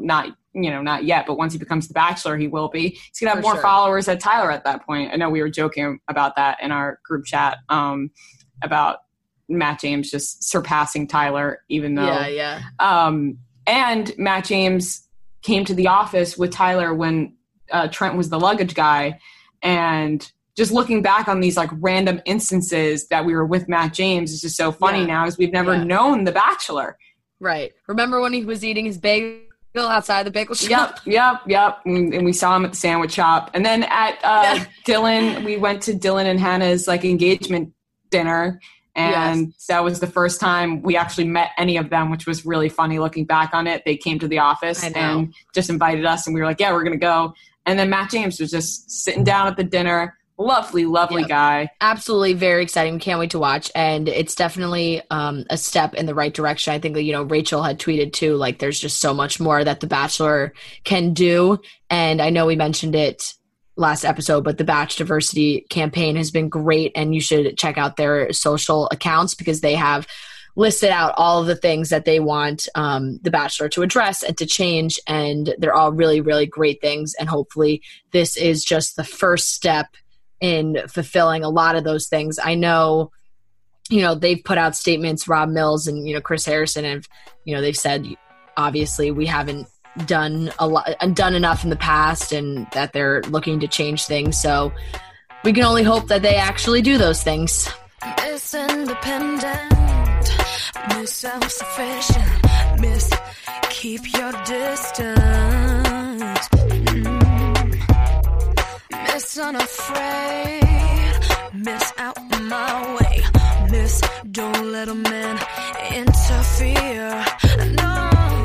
C: you know, not yet, but once he becomes the Bachelor, he will be. He's gonna have
A: For
C: more
A: sure.
C: followers than Tyler at that point. I know we were joking about that in our group chat um, about Matt James just surpassing Tyler, even though.
A: Yeah, yeah.
C: Um, and Matt James came to the office with Tyler when uh, Trent was the luggage guy, and just looking back on these like random instances that we were with Matt James is just so funny
A: Yeah.
C: now, as we've never
A: Yeah.
C: known the Bachelor.
A: Right. Remember when he was eating his bagel outside the bagel shop?
C: Yep, yep, yep. And, and we saw him at the sandwich shop. And then at uh,
A: Yeah.
C: Dylan, we went to Dylan and Hannah's like engagement dinner. And
A: Yes.
C: that was the first time we actually met any of them, which was really funny looking back on it. They came to the office
A: I know.
C: and just invited us, and we were like, yeah, we're going to go. And then Matt James was just sitting down at the dinner. Lovely, lovely
A: Yep.
C: guy.
A: Absolutely very exciting. Can't wait to watch. And it's definitely um, a step in the right direction. I think that, you know, Rachel had tweeted too, like there's just so much more that The Bachelor can do. And I know we mentioned it last episode, but the Batch Diversity campaign has been great, and you should check out their social accounts because they have listed out all of the things that they want um, the Bachelor to address and to change, and they're all really, really great things. And hopefully this is just the first step in fulfilling a lot of those things. I know, you know, they've put out statements, Rob Mills and, you know, Chris Harrison, and, you know, they've said, obviously, we haven't done a lot, done enough in the past, and that they're looking to change things. So we can only hope that they actually do those things.
I: Miss Independent, Miss Self-Sufficient, Miss Keep Your Distance, mm. Miss Unafraid, Miss Out My Way, Miss Don't Let a Man Interfere, no,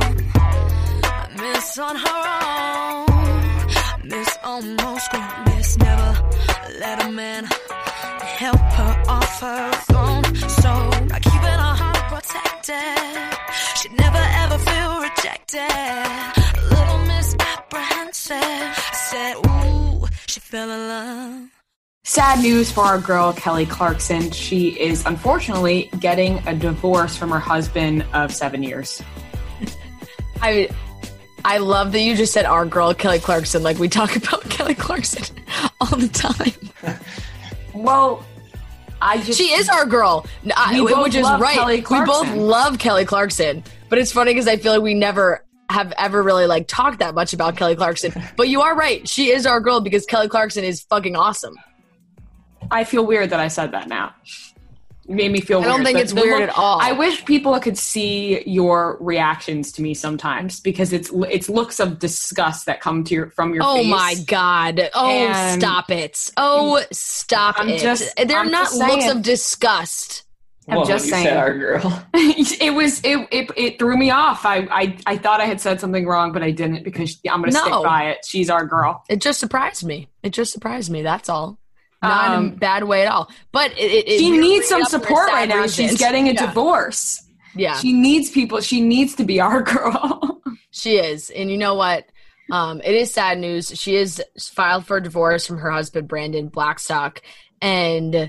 I: Miss On Her Own, Miss Almost Grown, Miss Never Let a Man Help her off her throne. So by keeping her heart protected, she'd never ever feel rejected. A little misapprehensive, I said, ooh, she fell in love.
C: Sad news for our girl, Kelly Clarkson. She is unfortunately getting a divorce from her husband of seven years.
A: I I love that you just said our girl, Kelly Clarkson. Like, we talk about Kelly Clarkson all the time.
C: Well, I just...
A: She is our girl, I,
C: We both
A: which is
C: love
A: right.
C: Kelly
A: We both
C: Clarkson.
A: love Kelly Clarkson, but it's funny because I feel like we never have ever really like talked that much about Kelly Clarkson. But you are right; she is our girl because Kelly Clarkson is fucking awesome.
C: I feel weird that I said that now. It made me feel
A: I
C: weird.
A: don't think
C: The-
A: it's
C: the
A: weird
C: look-
A: at all.
C: I wish people could see your reactions to me sometimes, because it's it's looks of disgust that come to your from your
A: Oh
C: face.
A: my god! Oh,
C: And-
A: stop it! Oh, stop
C: I'm
A: it!
C: just-
A: They're
C: I'm
A: not
C: just
A: looks
C: saying.
A: of disgust.
C: I'm
E: Well,
C: just
E: you
C: saying.
E: said our girl.
C: it was it, it it threw me off. I, I I thought I had said something wrong, but I didn't, because I'm going to stick
A: No.
C: by it. She's our girl.
A: It just surprised me. It just surprised me. That's all. Not in
C: Um,
A: a bad way at all. But it, it, it
C: She
A: you're
C: needs some
A: bringing up for a
C: support
A: sad
C: right now.
A: reason.
C: She's getting a
A: Yeah.
C: divorce.
A: Yeah,
C: She needs people. She needs to be our girl.
A: she is. And you know what? Um, it is sad news. She is filed for divorce from her husband, Brandon Blackstock. And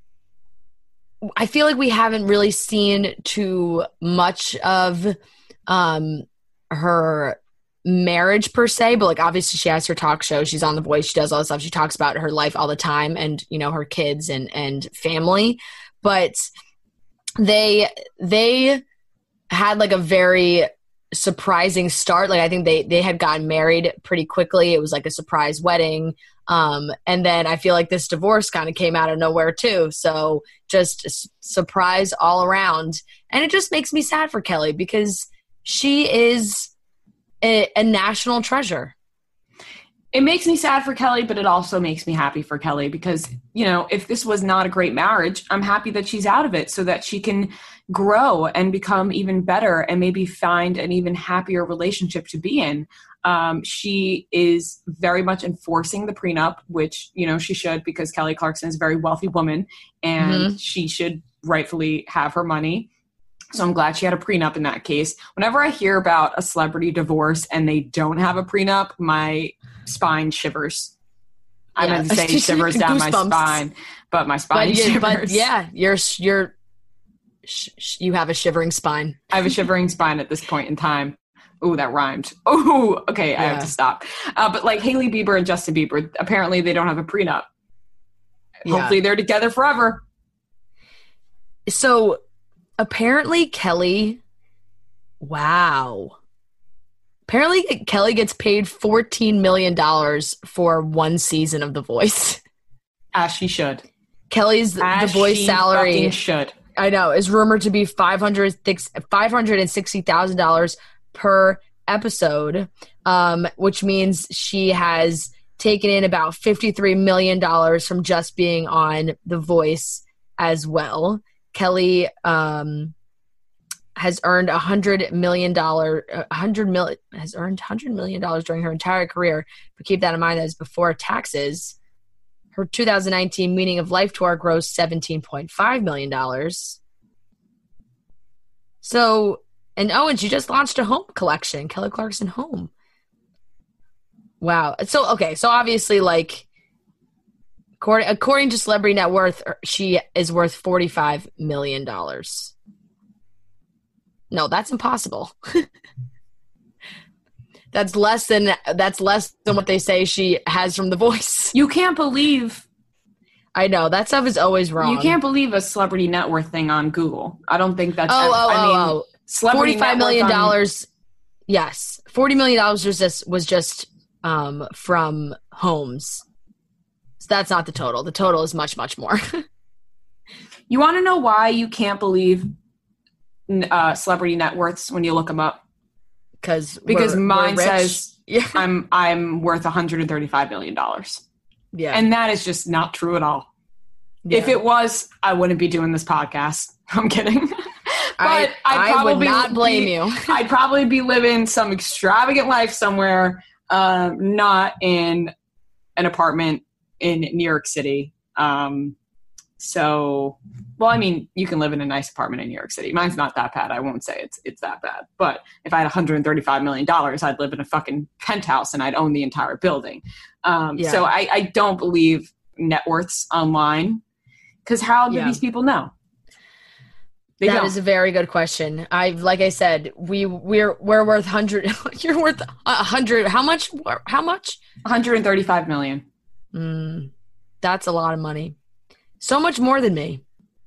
A: I feel like we haven't really seen too much of um, her marriage per se, but like obviously she has her talk show, she's on The Voice, she does all this stuff, she talks about her life all the time, and you know, her kids and and family. But they they had like a very surprising start. Like I think they they had gotten married pretty quickly. It was like a surprise wedding, um and then I feel like this divorce kind of came out of nowhere too. So just s- surprise all around, and it just makes me sad for Kelly because she is A, a national treasure.
C: It makes me sad for Kelly, but it also makes me happy for Kelly, because, you know, if this was not a great marriage, I'm happy that she's out of it so that she can grow and become even better and maybe find an even happier relationship to be in. Um, she is very much enforcing the prenup, which, you know, she should, because Kelly Clarkson is a very wealthy woman and
A: Mhm.
C: she should rightfully have her money. So I'm glad she had a prenup in that case. Whenever I hear about a celebrity divorce and they don't have a prenup, my spine shivers. I
A: Yeah.
C: meant to say shivers down my
A: Goosebumps.
C: spine, but my spine
A: But, you,
C: shivers.
A: but yeah, you're you're sh- sh- you have a shivering spine.
C: I have a shivering spine at this point in time. Oh, that rhymed. Oh, okay, I
A: Yeah.
C: have to stop. Uh, but like Hailey Bieber and Justin Bieber, apparently they don't have a prenup.
A: Yeah.
C: Hopefully they're together forever.
A: So apparently Kelly, wow. Apparently Kelly gets paid fourteen million dollars for one season of The Voice.
C: As she should.
A: Kelly's
C: As
A: The Voice
C: she
A: salary,
C: fucking should.
A: I know, is rumored to be five hundred sixty thousand dollars per episode, um, which means she has taken in about fifty-three million dollars from just being on The Voice as well. Kelly um, has earned a hundred million dollar, a hundred million has earned hundred million dollars during her entire career. But keep that in mind, that is before taxes. Her two thousand nineteen Meaning of Life tour grossed seventeen point five million dollars. So, and oh, and she just launched a home collection, Kelly Clarkson Home. Wow. So, okay, so obviously, like, according, according to Celebrity Net Worth, she is worth forty-five million dollars. No, that's impossible. That's less than that's less than what they say she has from The Voice.
C: You can't believe
A: I know that stuff is always wrong.
C: you can't believe a Celebrity Net Worth thing on Google. I don't think that's.
A: Oh, oh,
C: I mean,
A: oh, oh.
C: Celebrity
A: Forty-five
C: Net
A: million
C: Worth on-
A: dollars. Yes, forty million dollars was just was just um, from homes. So that's not the total. The total is much much more.
C: You want to know why you can't believe uh, Celebrity Net Worths when you look them up?
A: Because
C: Because
A: we're,
C: mine
A: we're rich.
C: says
A: Yeah.
C: I'm I'm worth one hundred thirty-five million dollars.
A: Yeah.
C: And that is just not true at all.
A: Yeah.
C: If it was, I wouldn't be doing this podcast. I'm kidding. but
A: I,
C: I'd
A: I
C: probably
A: would not blame
C: be,
A: you.
C: I'd probably be living some extravagant life somewhere, um, not in an apartment in New York City. Um, so, well, I mean, you can live in a nice apartment in New York City. Mine's not that bad. I won't say it's it's that bad. But if I had one hundred thirty-five million dollars, I'd live in a fucking penthouse and I'd own the entire building. Um,
A: Yeah.
C: So I, I don't believe net worths online, because how do
A: Yeah.
C: these people know? They
A: That
C: don't.
A: is a very good question. I like I said, we we're we're worth hundred. You're worth a hundred. How much? How much?
C: one hundred thirty-five million.
A: Mm, that's a lot of money. So much more than me.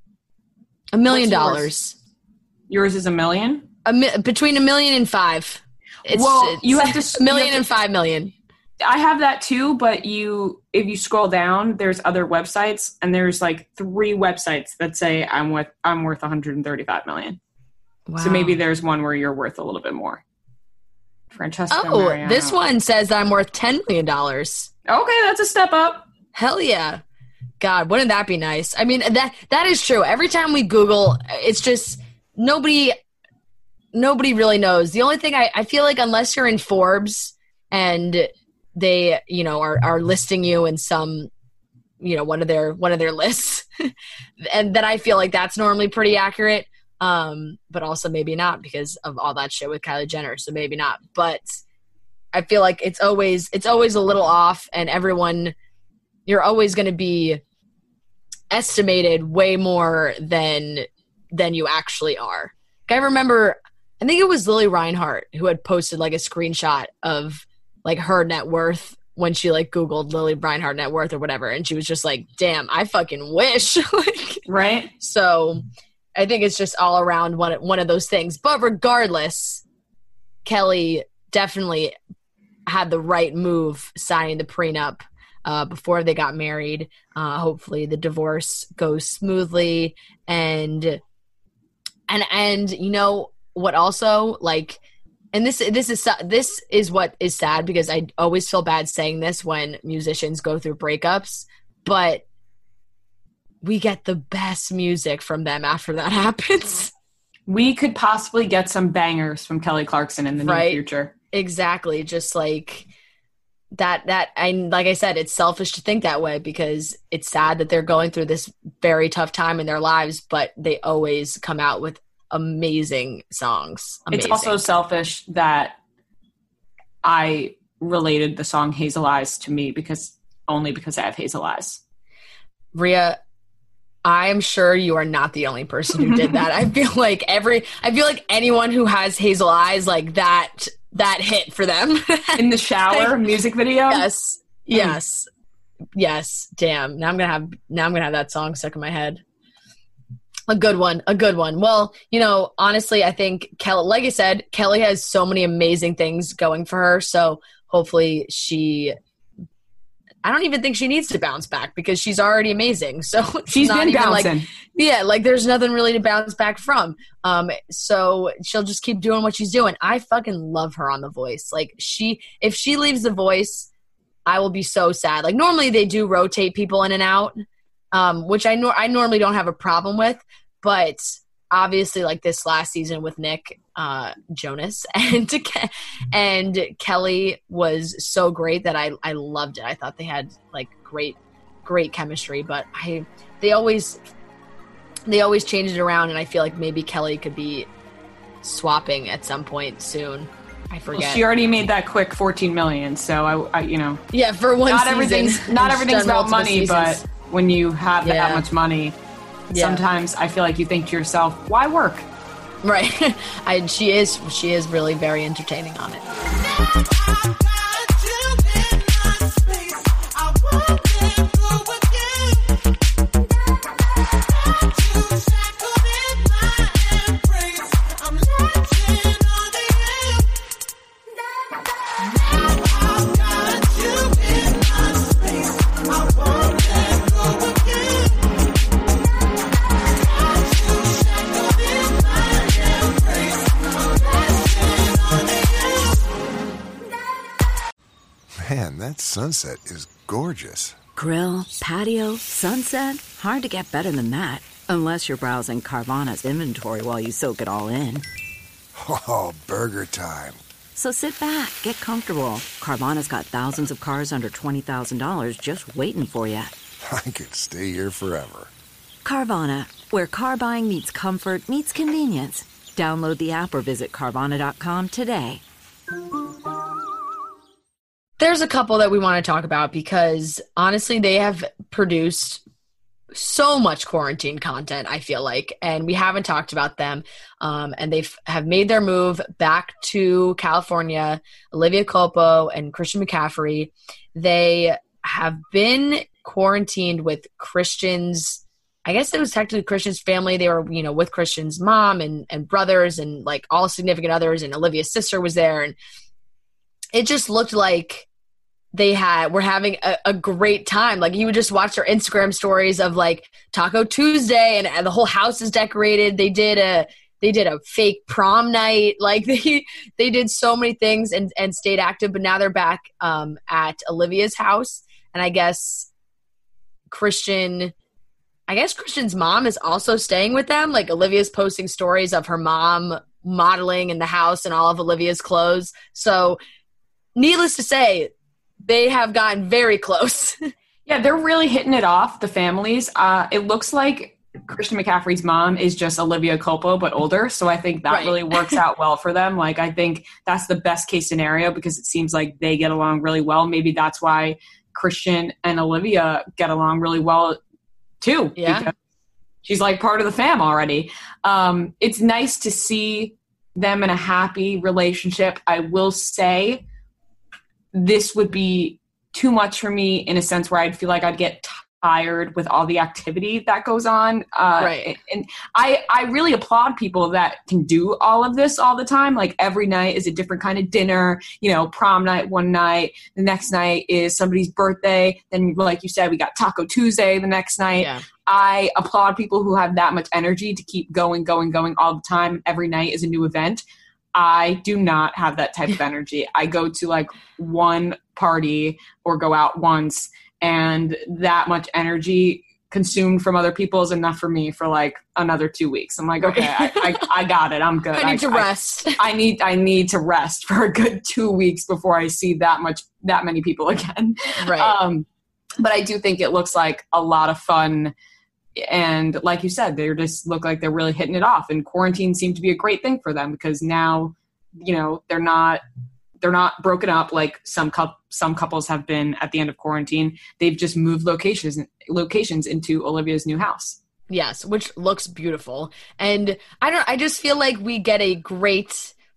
A: A million
C: What's yours?
A: dollars.
C: Yours is a million.
A: A mi- between a million and five. It's,
C: Well,
A: it's
C: you have to-
A: a million
C: you have
A: and five million.
C: I have that too, but you, if you scroll down, there's other websites, and there's like three websites that say I'm worth I'm worth one hundred thirty-five million.
A: Wow.
C: So maybe there's one where you're worth a little bit more. Francesca.
A: Oh,
C: Mariano.
A: this one says that I'm worth ten million dollars.
C: Okay, that's a step up.
A: Hell yeah. God, wouldn't that be nice? I mean, that that is true. Every time we Google, it's just nobody nobody really knows. The only thing I, I feel like, unless you're in Forbes and they, you know, are, are listing you in some, you know, one of their one of their lists, and then I feel like that's normally pretty accurate. Um, but also maybe not because of all that shit with Kylie Jenner. So maybe not. But I feel like it's always it's always a little off, and everyone, you're always going to be estimated way more than than you actually are. Like, I remember, I think it was Lily Reinhart who had posted like a screenshot of like her net worth when she like Googled Lily Reinhart net worth or whatever, and she was just like, "Damn, I fucking wish." Like,
C: Right?
A: so I think it's just all around one one of those things. But regardless, Kelly definitely had the right move signing the prenup uh, before they got married. Uh, hopefully the divorce goes smoothly. And and and you know what also, like, and this this is this is what is sad, because I always feel bad saying this when musicians go through breakups, but we get the best music from them after that happens.
C: We could possibly get some bangers from Kelly Clarkson in the
A: Right.
C: near future.
A: Exactly. Just like that, that, and like I said, it's selfish to think that way, because it's sad that they're going through this very tough time in their lives, but they always come out with amazing songs. Amazing.
C: It's also selfish that I related the song Hazel Eyes to me, because only because I have hazel eyes.
A: Rhea, I am sure you are not the only person who did that. I feel like every, I feel like anyone who has hazel eyes, like that, that hit for them.
C: In the shower music video?
A: Yes. Yes. Mm. Yes. Damn. Now I'm gonna have now I'm gonna have that song stuck in my head. A good one. A good one. Well, you know, honestly, I think Kelly, like I said, Kelly has so many amazing things going for her. So hopefully she, I don't even think she needs to bounce back because she's already amazing. So
C: she's
A: not
C: been
A: even
C: bouncing.
A: Like, yeah, like there's nothing really to bounce back from. Um, so she'll just keep doing what she's doing. I fucking love her on The Voice. Like she, if she leaves The Voice, I will be so sad. Like normally they do rotate people in and out. Um, which I nor- I normally don't have a problem with, but obviously like this last season with Nick uh, Jonas and Ke- and Kelly was so great that I, I loved it. I thought they had like great great chemistry, but I they always they always change it around, and I feel like maybe Kelly could be swapping at some point soon. I forget.
C: Well, she already made that quick fourteen million, so I, I you know
A: yeah for one
C: not
A: season.
C: everything's not
A: She's
C: everything's
A: done
C: about
A: multiple
C: money,
A: seasons.
C: but when you have
A: Yeah.
C: that much money,
A: Yeah.
C: sometimes I feel like you think to yourself, why work?
A: Right. I, she is she is really very entertaining on it.
H: Man, that sunset is gorgeous.
G: Grill, patio, sunset. Hard to get better than that. Unless you're browsing Carvana's inventory while you soak it all in.
H: Oh, burger time.
G: So sit back, get comfortable. Carvana's got thousands of cars under twenty thousand dollars just waiting for you.
H: I could stay here forever.
G: Carvana, where car buying meets comfort, meets convenience. Download the app or visit Carvana dot com today.
A: There's a couple that we want to talk about because honestly, they have produced so much quarantine content, I feel like, and we haven't talked about them. Um, and they have made their move back to California. Olivia Culpo and Christian McCaffrey. They have been quarantined with Christian's, I guess it was technically Christian's family. They were, you know, with Christian's mom and, and brothers and like all significant others, and Olivia's sister was there. And it just looked like they had were having a, a great time. Like you would just watch their Instagram stories of like Taco Tuesday and, and the whole house is decorated. They did a they did a fake prom night. Like they they did so many things and, and stayed active. But now they're back um, at Olivia's house, and I guess Christian. I guess Christian's mom is also staying with them. Like Olivia's posting stories of her mom modeling in the house and all of Olivia's clothes. So needless to say, they have gotten very close.
C: Yeah, they're really hitting it off, the families. Uh, it looks like Christian McCaffrey's mom is just Olivia Culpo, but older. So I think that
A: Right.
C: really works out well for them. Like, I think that's the best case scenario because it seems like they get along really well. Maybe that's why Christian and Olivia get along really well too.
A: Yeah.
C: Because she's like part of the fam already. Um, it's nice to see them in a happy relationship. I will say this would be too much for me in a sense where I'd feel like I'd get tired with all the activity that goes on. Uh,
A: Right.
C: And I, I really applaud people that can do all of this all the time. Like every night is a different kind of dinner, you know, prom night one night, the next night is somebody's birthday. Then like you said, we got Taco Tuesday the next night.
A: Yeah.
C: I applaud people who have that much energy to keep going, going, going all the time. Every night is a new event. I do not have that type of energy. I go to like one party or go out once, and that much energy consumed from other people is enough for me for like another two weeks. I'm like, okay, I, I, I got it. I'm good.
A: I need to
C: I,
A: rest.
C: I, I need I need to rest for a good two weeks before I see that much that many people again.
A: Right.
C: Um, but I do think it looks like a lot of fun. And like you said, they just look like they're really hitting it off. And quarantine seemed to be a great thing for them because now, you know, they're not they're not broken up like some couple, some couples have been at the end of quarantine. They've just moved locations locations into Olivia's new house.
A: Yes, which looks beautiful. And I don't I just feel like we get a great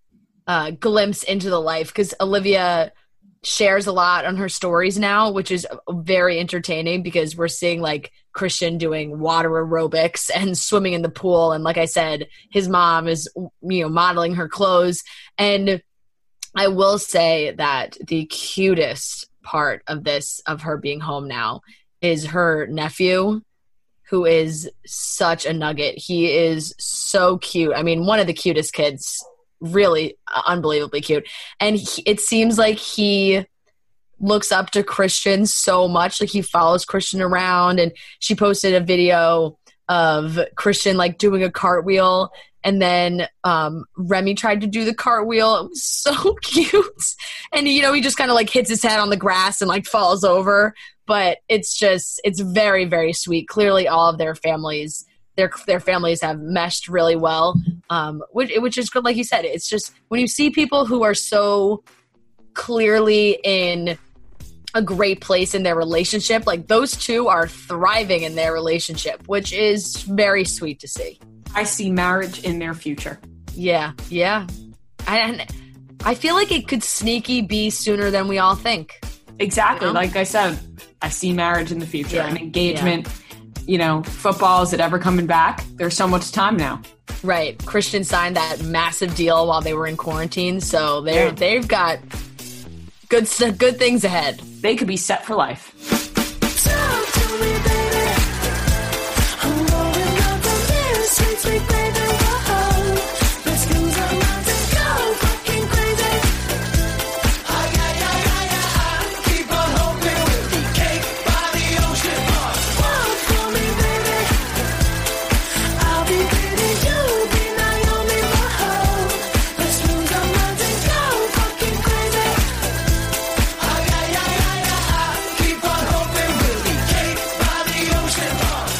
A: uh, glimpse into the life, because Olivia shares a lot on her stories now, which is very entertaining because we're seeing like Christian doing water aerobics and swimming in the pool. And like I said, his mom is, you know, modeling her clothes. And I will say that the cutest part of this, of her being home now, is her nephew, who is such a nugget. He is so cute. I mean, one of the cutest kids, really unbelievably cute. And he, it seems like he looks up to Christian so much. Like he follows Christian around, and she posted a video of Christian like doing a cartwheel, and then um, Remy tried to do the cartwheel. It was so cute. And, you know, he just kind of like hits his head on the grass and like falls over. But it's just, it's very, very sweet. Clearly all of their families Their their families have meshed really well, um, which, which is good. Like you said, it's just when you see people who are so clearly in a great place in their relationship, like those two are thriving in their relationship, which is very sweet to see.
C: I see marriage in their future.
A: Yeah, yeah. And I feel like it could sneaky be sooner than we all think.
C: Exactly.
A: You know?
C: Like I said, I see marriage in the future
A: Yeah,
C: and engagement.
A: yeah.
C: You know, football, is it ever coming back? There's so much time now.
A: Right. Christian signed that massive deal while they were in quarantine, so they're
C: Yeah.
A: they've got good st- good things ahead.
C: They could be set for life.
I: Talk to me, baby. I'm going up on this sweet, sweet baby. Whoa. Let's lose our minds and go fucking crazy.
F: Ay, ay, ay, ay, ay, ay. Keep on hoping we'll be cake by the ocean.
I: Walk for me, baby. I'll be pretty, you'll be Naomi. Whoa. Let's lose our minds and go fucking crazy.
F: Ay, ay, ay, ay, ay, ay. Keep on hoping we'll be cake by the ocean.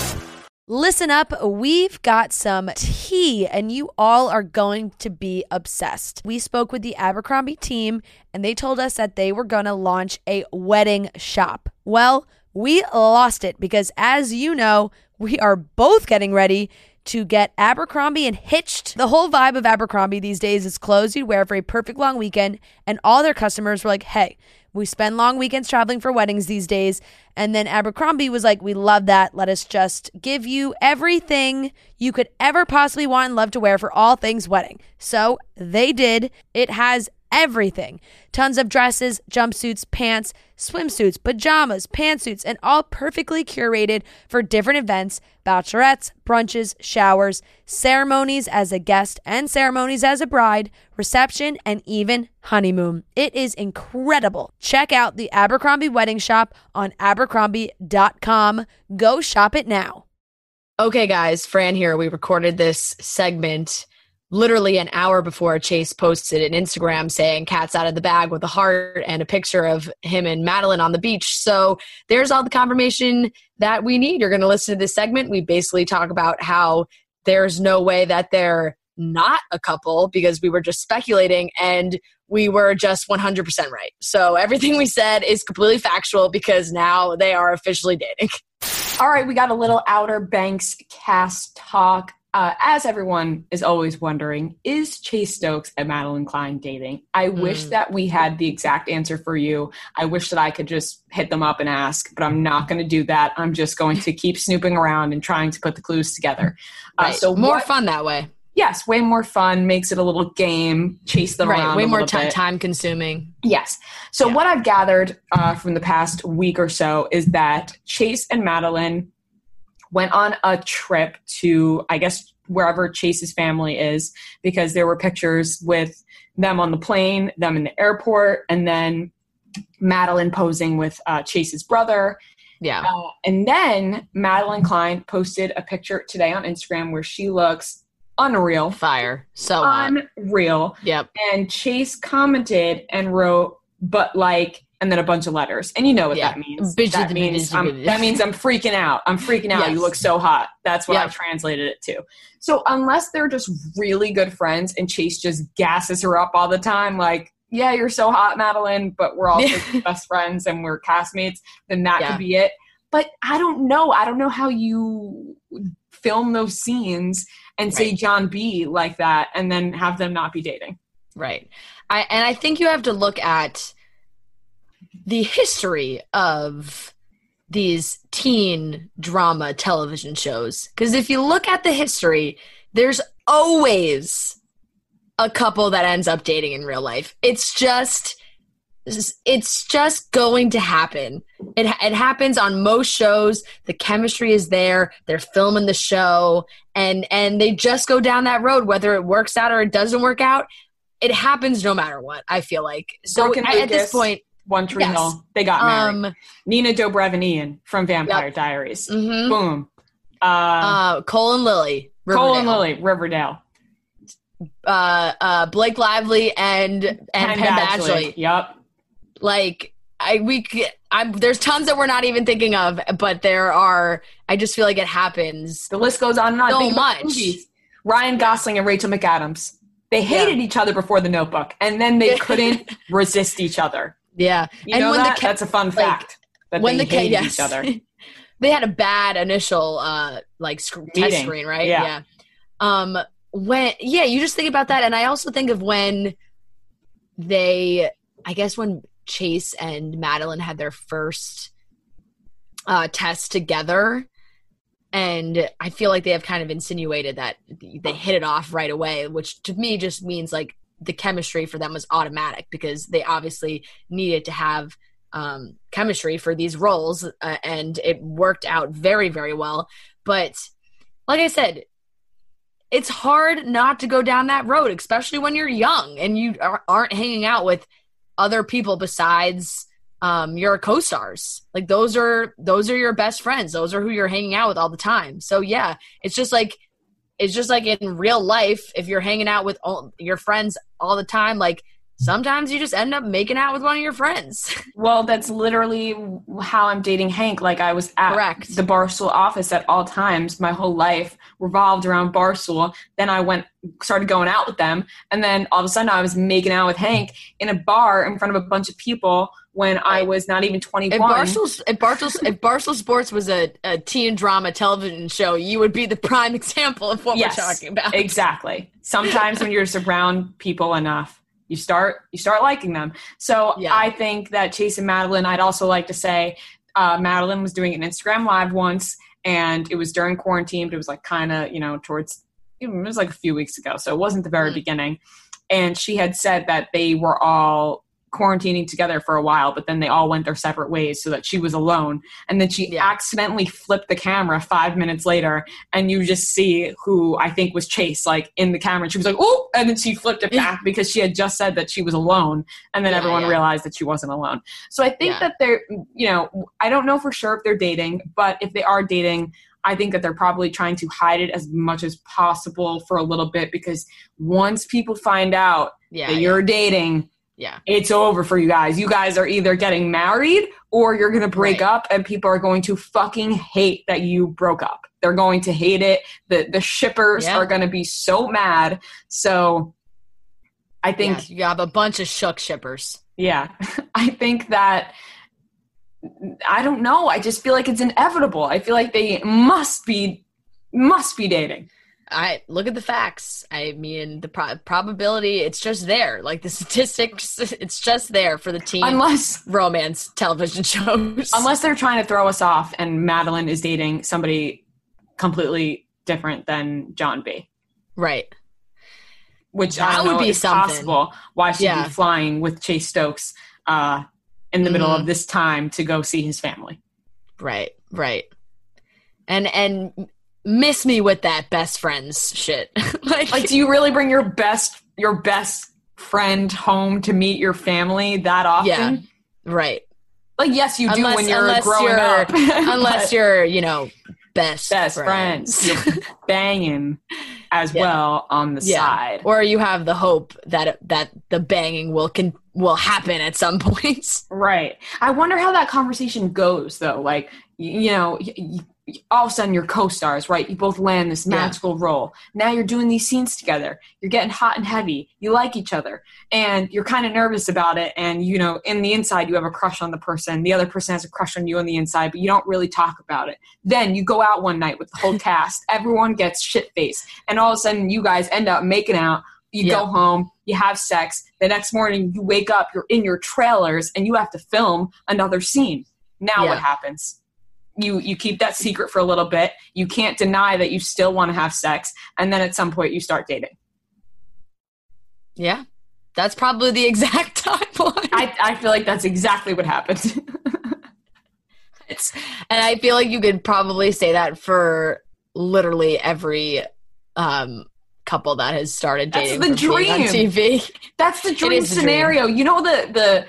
J: Listen up, we've got some tea and you all are going to be obsessed. We spoke with the Abercrombie team and they told us that they were going to launch a wedding shop. Well, we lost it because, as you know, we are both getting ready to get Abercrombie and hitched. The whole vibe of Abercrombie these days is clothes you'd wear for a perfect long weekend, and all their customers were like, hey, we spend long weekends traveling for weddings these days. And then Abercrombie was like, we love that. Let us just give you everything you could ever possibly want and love to wear for all things wedding. So they did. It has everything. Tons of dresses, jumpsuits, pants, swimsuits, pajamas, pantsuits, and all perfectly curated for different events, bachelorettes, brunches, showers, ceremonies as a guest and ceremonies as a bride, reception, and even honeymoon. It is incredible. Check out the Abercrombie Wedding Shop on abercrombie dot com. Go shop it now.
A: Okay, guys, Fran here. We recorded this segment literally an hour before Chase posted an Instagram saying cat's out of the bag with a heart and a picture of him and Madeline on the beach. So there's all the confirmation that we need. You're going to listen to this segment. We basically talk about how there's no way that they're not a couple because we were just speculating and we were just one hundred percent right. So everything we said is completely factual because now they are officially dating.
C: All right, we got a little Outer Banks cast talk. Uh, as everyone is always wondering, is Chase Stokes and Madeline Klein dating? I mm. wish that we had the exact answer for you. I wish that I could just hit them up and ask, but I'm not going to do that. I'm just going to keep snooping around and trying to put the clues together. Uh,
A: right.
C: So
A: more
C: what,
A: fun that way.
C: Yes, way more fun, makes it a little game, chase them
A: right,
C: around
A: way
C: a
A: more
C: little
A: time,
C: bit.
A: time consuming.
C: Yes. So
A: yeah.
C: what I've gathered uh, from the past week or so is that Chase and Madeline went on a trip to, I guess, wherever Chase's family is, because there were pictures with them on the plane, them in the airport, and then Madeline posing with uh, Chase's brother.
A: Yeah.
C: Uh, and then Madeline Klein posted a picture today on Instagram where she looks unreal.
A: Fire. So hot.
C: Unreal.
A: Yep.
C: And Chase commented and wrote, but like, and then a bunch of letters. And you know what
A: yeah.
C: that means.
A: Bitch,
C: that,
A: bitch,
C: means
A: bitch,
C: I'm,
A: bitch.
C: that means I'm freaking out. I'm freaking out.
A: Yes.
C: You look so hot. That's what
A: yep.
C: I translated it to. So unless they're just really good friends and Chase just gasses her up all the time, like, yeah, you're so hot, Madeline, but we're also best friends and we're castmates, then that
A: yeah.
C: could be it. But I don't know. I don't know how you film those scenes and right. say John B like that and then have them not be dating.
A: Right. I, and I think you have to look at the history of these teen drama television shows. Because if you look at the history, there's always a couple that ends up dating in real life. It's just it's just going to happen. It it happens on most shows. The chemistry is there. They're filming the show, and and they just go down that road, whether it works out or it doesn't work out. It happens no matter what, I feel like. So
C: Brooke and
A: I, at this
C: Lucas,
A: point,
C: One Tree
A: yes.
C: Hill, they got married.
A: Um,
C: Nina Dobrev and Ian from Vampire
A: Yep.
C: Diaries.
A: mhm.
C: Boom. Uh,
A: uh, Cole and Lily,
C: Cole and
A: Riverdale.
C: Lily, Riverdale.
A: uh, uh, Blake Lively and and Penn, Badgley.
C: Yep.
A: Like I we c- I'm there's tons that we're not even thinking of, but there are. I just feel like it happens.
C: The list goes on and on.
A: So
C: Think about
A: much.
C: movies. Ryan Gosling and Rachel McAdams. They hated
A: Yeah.
C: each other before The Notebook, and then they couldn't resist each other.
A: Yeah,
C: You
A: and
C: know
A: when
C: that?
A: the ca-
C: That's a fun
A: like,
C: fact. That
A: when
C: they
A: the ca-
C: hated
A: yes.
C: each other.
A: they had a bad initial uh like sc- test
C: Meeting.
A: screen, right?
C: Yeah.
A: Um. When yeah, you just think about that, and I also think of when they, I guess when Chase and Madeline had their first uh, test together, and I feel like they have kind of insinuated that they hit it off right away, which to me just means like the chemistry for them was automatic because they obviously needed to have um, chemistry for these roles, uh, and it worked out very, very well. But like I said, it's hard not to go down that road, especially when you're young and you are, aren't hanging out with other people besides um, your co-stars. Like those are those are your best friends. Those are who you're hanging out with all the time. So yeah, it's just like it's just like in real life. If you're hanging out with all, your friends all the time, like sometimes you just end up making out with one of your friends.
C: Well, that's literally how I'm dating Hank. Like I was at
A: Correct.
C: the Barstool office at all times. My whole life revolved around Barstool. Then I went, started going out with them. And then all of a sudden I was making out with Hank in a bar in front of a bunch of people when I was not even
A: If
C: twenty-one.
A: Barstool, if Barstool, if Barstool Sports was a, a teen drama television show, you would be the prime example of what
C: Yes,
A: we're talking about.
C: Exactly. Sometimes when you're just around people enough, you start you start liking them. So
A: Yeah.
C: I think that Chase and Madeline, I'd also like to say, uh, Madeline was doing an Instagram live once, and it was during quarantine, but it was like kind of, you know, towards, it was like a few weeks ago, so it wasn't the very
A: Mm.
C: beginning. And she had said that they were all quarantining together for a while, but then they all went their separate ways so that she was alone. And then she
A: Yeah.
C: accidentally flipped the camera five minutes later, and you just see who I think was Chase, like in the camera. And she was like, oh, and then she flipped it back because she had just said that she was alone. And then
A: Yeah,
C: everyone
A: yeah.
C: realized that she wasn't alone. So I think
A: Yeah.
C: that they're, you know, I don't know for sure if they're dating, but if they are dating, I think that they're probably trying to hide it as much as possible for a little bit, because once people find out
A: Yeah,
C: that
A: yeah.
C: you're dating,
A: Yeah.
C: it's over for you guys. You guys are either getting married or you're going to break
A: Right.
C: up, and people are going to fucking hate that you broke up. They're going to hate it. The the shippers
A: Yeah.
C: are going to be so mad. So I think,
A: Yeah, you have a bunch of shook shippers.
C: yeah, I think that, I don't know. I just feel like it's inevitable. I feel like they must be, must be dating.
A: I look at the facts. I mean, the pro- probability, it's just there. Like the statistics, it's just there for the teen
C: Unless
A: romance television shows.
C: Unless they're trying to throw us off and Madeline is dating somebody completely different than John B.
A: Right.
C: Which
A: That
C: I don't
A: would
C: know
A: be
C: is
A: something.
C: possible. Why should
A: Yeah.
C: be flying with Chase Stokes uh, in the middle
A: Mhm.
C: of this time to go see his family?
A: Right. Right. And and miss me with that best friends shit. like,
C: Like, do you really bring your best your best friend home to meet your family that often?
A: yeah. Right.
C: Like, yes, you do
A: Unless-
C: when you're
A: unless
C: growing
A: you're-
C: up.
A: Unless
C: But
A: you're, you know, best
C: best
A: friends.
C: friends, you're banging as
A: Yeah.
C: well on the
A: Yeah.
C: side.
A: Or you have the hope that that the banging will can will happen at some point.
C: Right. I wonder how that conversation goes, though. Like, y- you know, y- y- all of a sudden you're co-stars, right? You both land this
A: Yeah.
C: magical role. Now you're doing these scenes together. You're getting hot and heavy. You like each other. And you're kind of nervous about it. And, you know, in the inside, you have a crush on the person. The other person has a crush on you on the inside, but you don't really talk about it. Then you go out one night with the whole cast. Everyone gets shit-faced. And all of a sudden you guys end up making out You
A: Yeah.
C: go home, you have sex. The next morning, you wake up, you're in your trailers, and you have to film another scene. Now
A: Yeah.
C: what happens? You you keep that secret for a little bit. You can't deny that you still want to have sex, and then at some point, you start dating.
A: Yeah. That's probably the exact timeline.
C: I, I feel like that's exactly what happened.
A: It's, and I feel like you could probably say that for literally every um, couple that has started
C: That's
A: dating
C: the
A: from being on
C: dream.
A: T V.
C: That's the dream
A: is the dream.
C: scenario. You know the the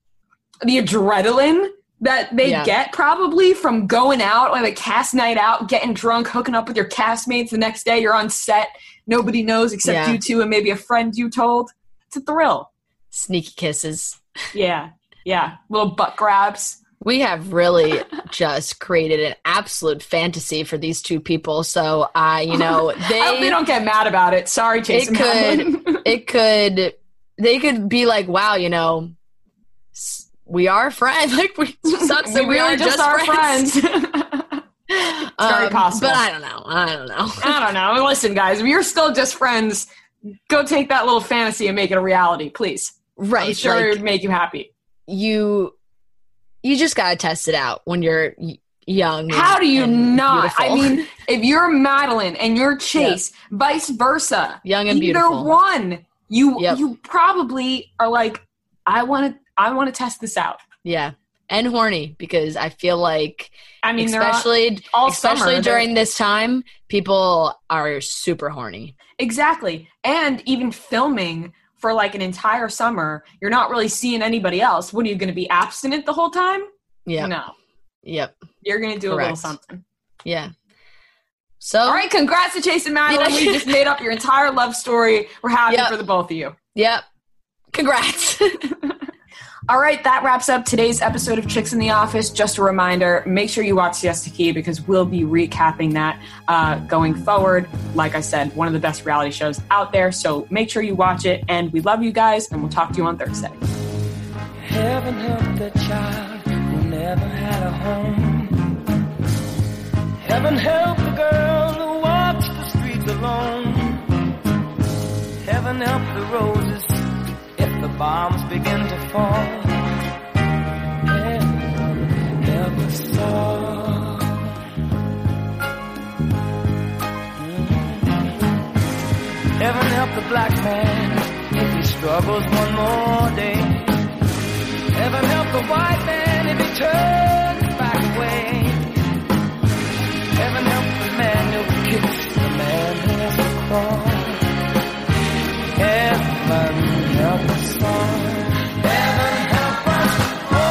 C: the adrenaline that they
A: Yeah.
C: get probably from going out, like a cast night out, getting drunk, hooking up with your castmates. The next day, you're on set. Nobody knows except
A: Yeah.
C: you two and maybe a friend you told. It's a thrill.
A: Sneaky kisses.
C: Yeah, yeah. Little butt grabs.
A: We have really just created an absolute fantasy for these two people. So, uh, you know, they
C: I hope they don't get mad about it. Sorry, Chase.
A: it could, it could, they could be like, wow, you know, s- we are friends. Like we sucks that we,
C: really
A: are just,
C: our
A: friends.
C: friends. It's very
A: Um,
C: possible.
A: But I don't know. I don't know.
C: I don't know. Listen, guys, if you're still just friends, go take that little fantasy and make it a reality, please.
A: Right.
C: I'm sure
A: like,
C: it would make you happy.
A: you, you just got to test it out when you're y- young.
C: How do you
A: and
C: not? I
A: beautiful.
C: mean, if you're Madeline and you're Chase, vice versa,
A: Young and
C: either
A: beautiful.
C: one, you
A: Yep.
C: you probably are like, I want to, I want to test this out.
A: Yeah. And horny, because I feel like,
C: I mean, they're all-
A: especially,
C: all
A: especially
C: summer, they're-
A: during this time, people are super horny.
C: Exactly. And even filming for like an entire summer, you're not really seeing anybody else. What are you going to be abstinent the whole time?
A: Yeah.
C: No.
A: Yep.
C: You're going to do a
A: Correct.
C: little something.
A: Yeah. So,
C: All right. Congrats to Chase and Madeline.
A: Yeah.
C: We just made up your entire love story. We're happy
A: Yep.
C: for the both of you.
A: Yep. Congrats.
C: All right, that wraps up today's episode of Chicks in the Office. Just a reminder, make sure you watch Siesta Key because we'll be recapping that uh, going forward. Like I said, one of the best reality shows out there, so make sure you watch it. And we love you guys, and we'll talk to you on Thursday.
K: Heaven help the child who never had a home. Heaven help the girl who walks the streets alone. Heaven help the roses if the bombs begin to fall. Heaven help us all. Heaven help the black man if he struggles one more day. Heaven help the white man if he turns back away. Heaven help the man who kicks the man who has to crawl. Heaven help us all. Heaven help us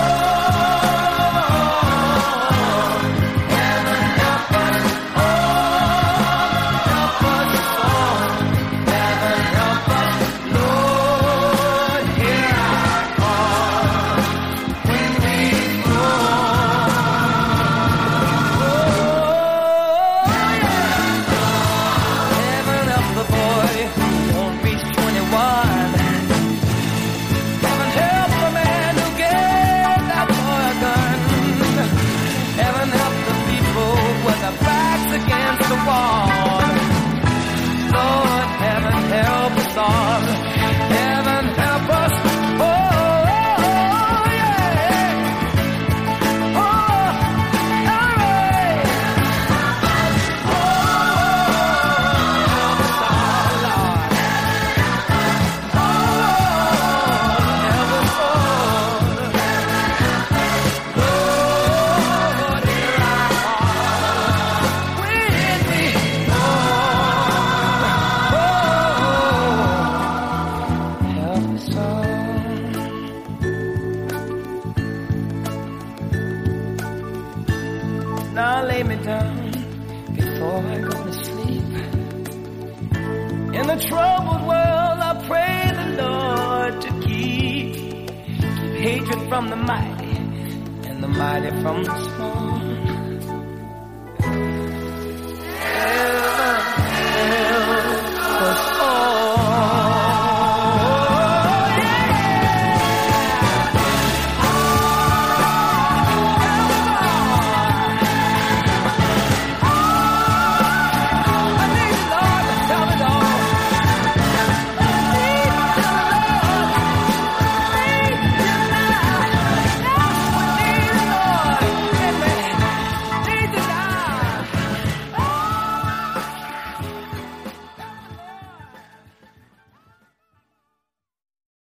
K: all. Heaven help us all. Help us all. Heaven help us, Lord, hear our call when we fall. Oh, yeah. Heaven help the boy who won't reach twenty-one. Heaven help the man who gave that boy a gun. Heaven help the people with their backs against the wall. Lord, heaven help us all. Heaven help us. Oh, oh, yeah. Oh, all right. Oh, help us all, Lord. Oh, help us all. Lord, hear our call when we fall. Oh, help us all. Now lay me down before I go to sleep. In the troubled world, I pray the Lord to keep, keep hatred from the mighty and the mighty from the small. Heaven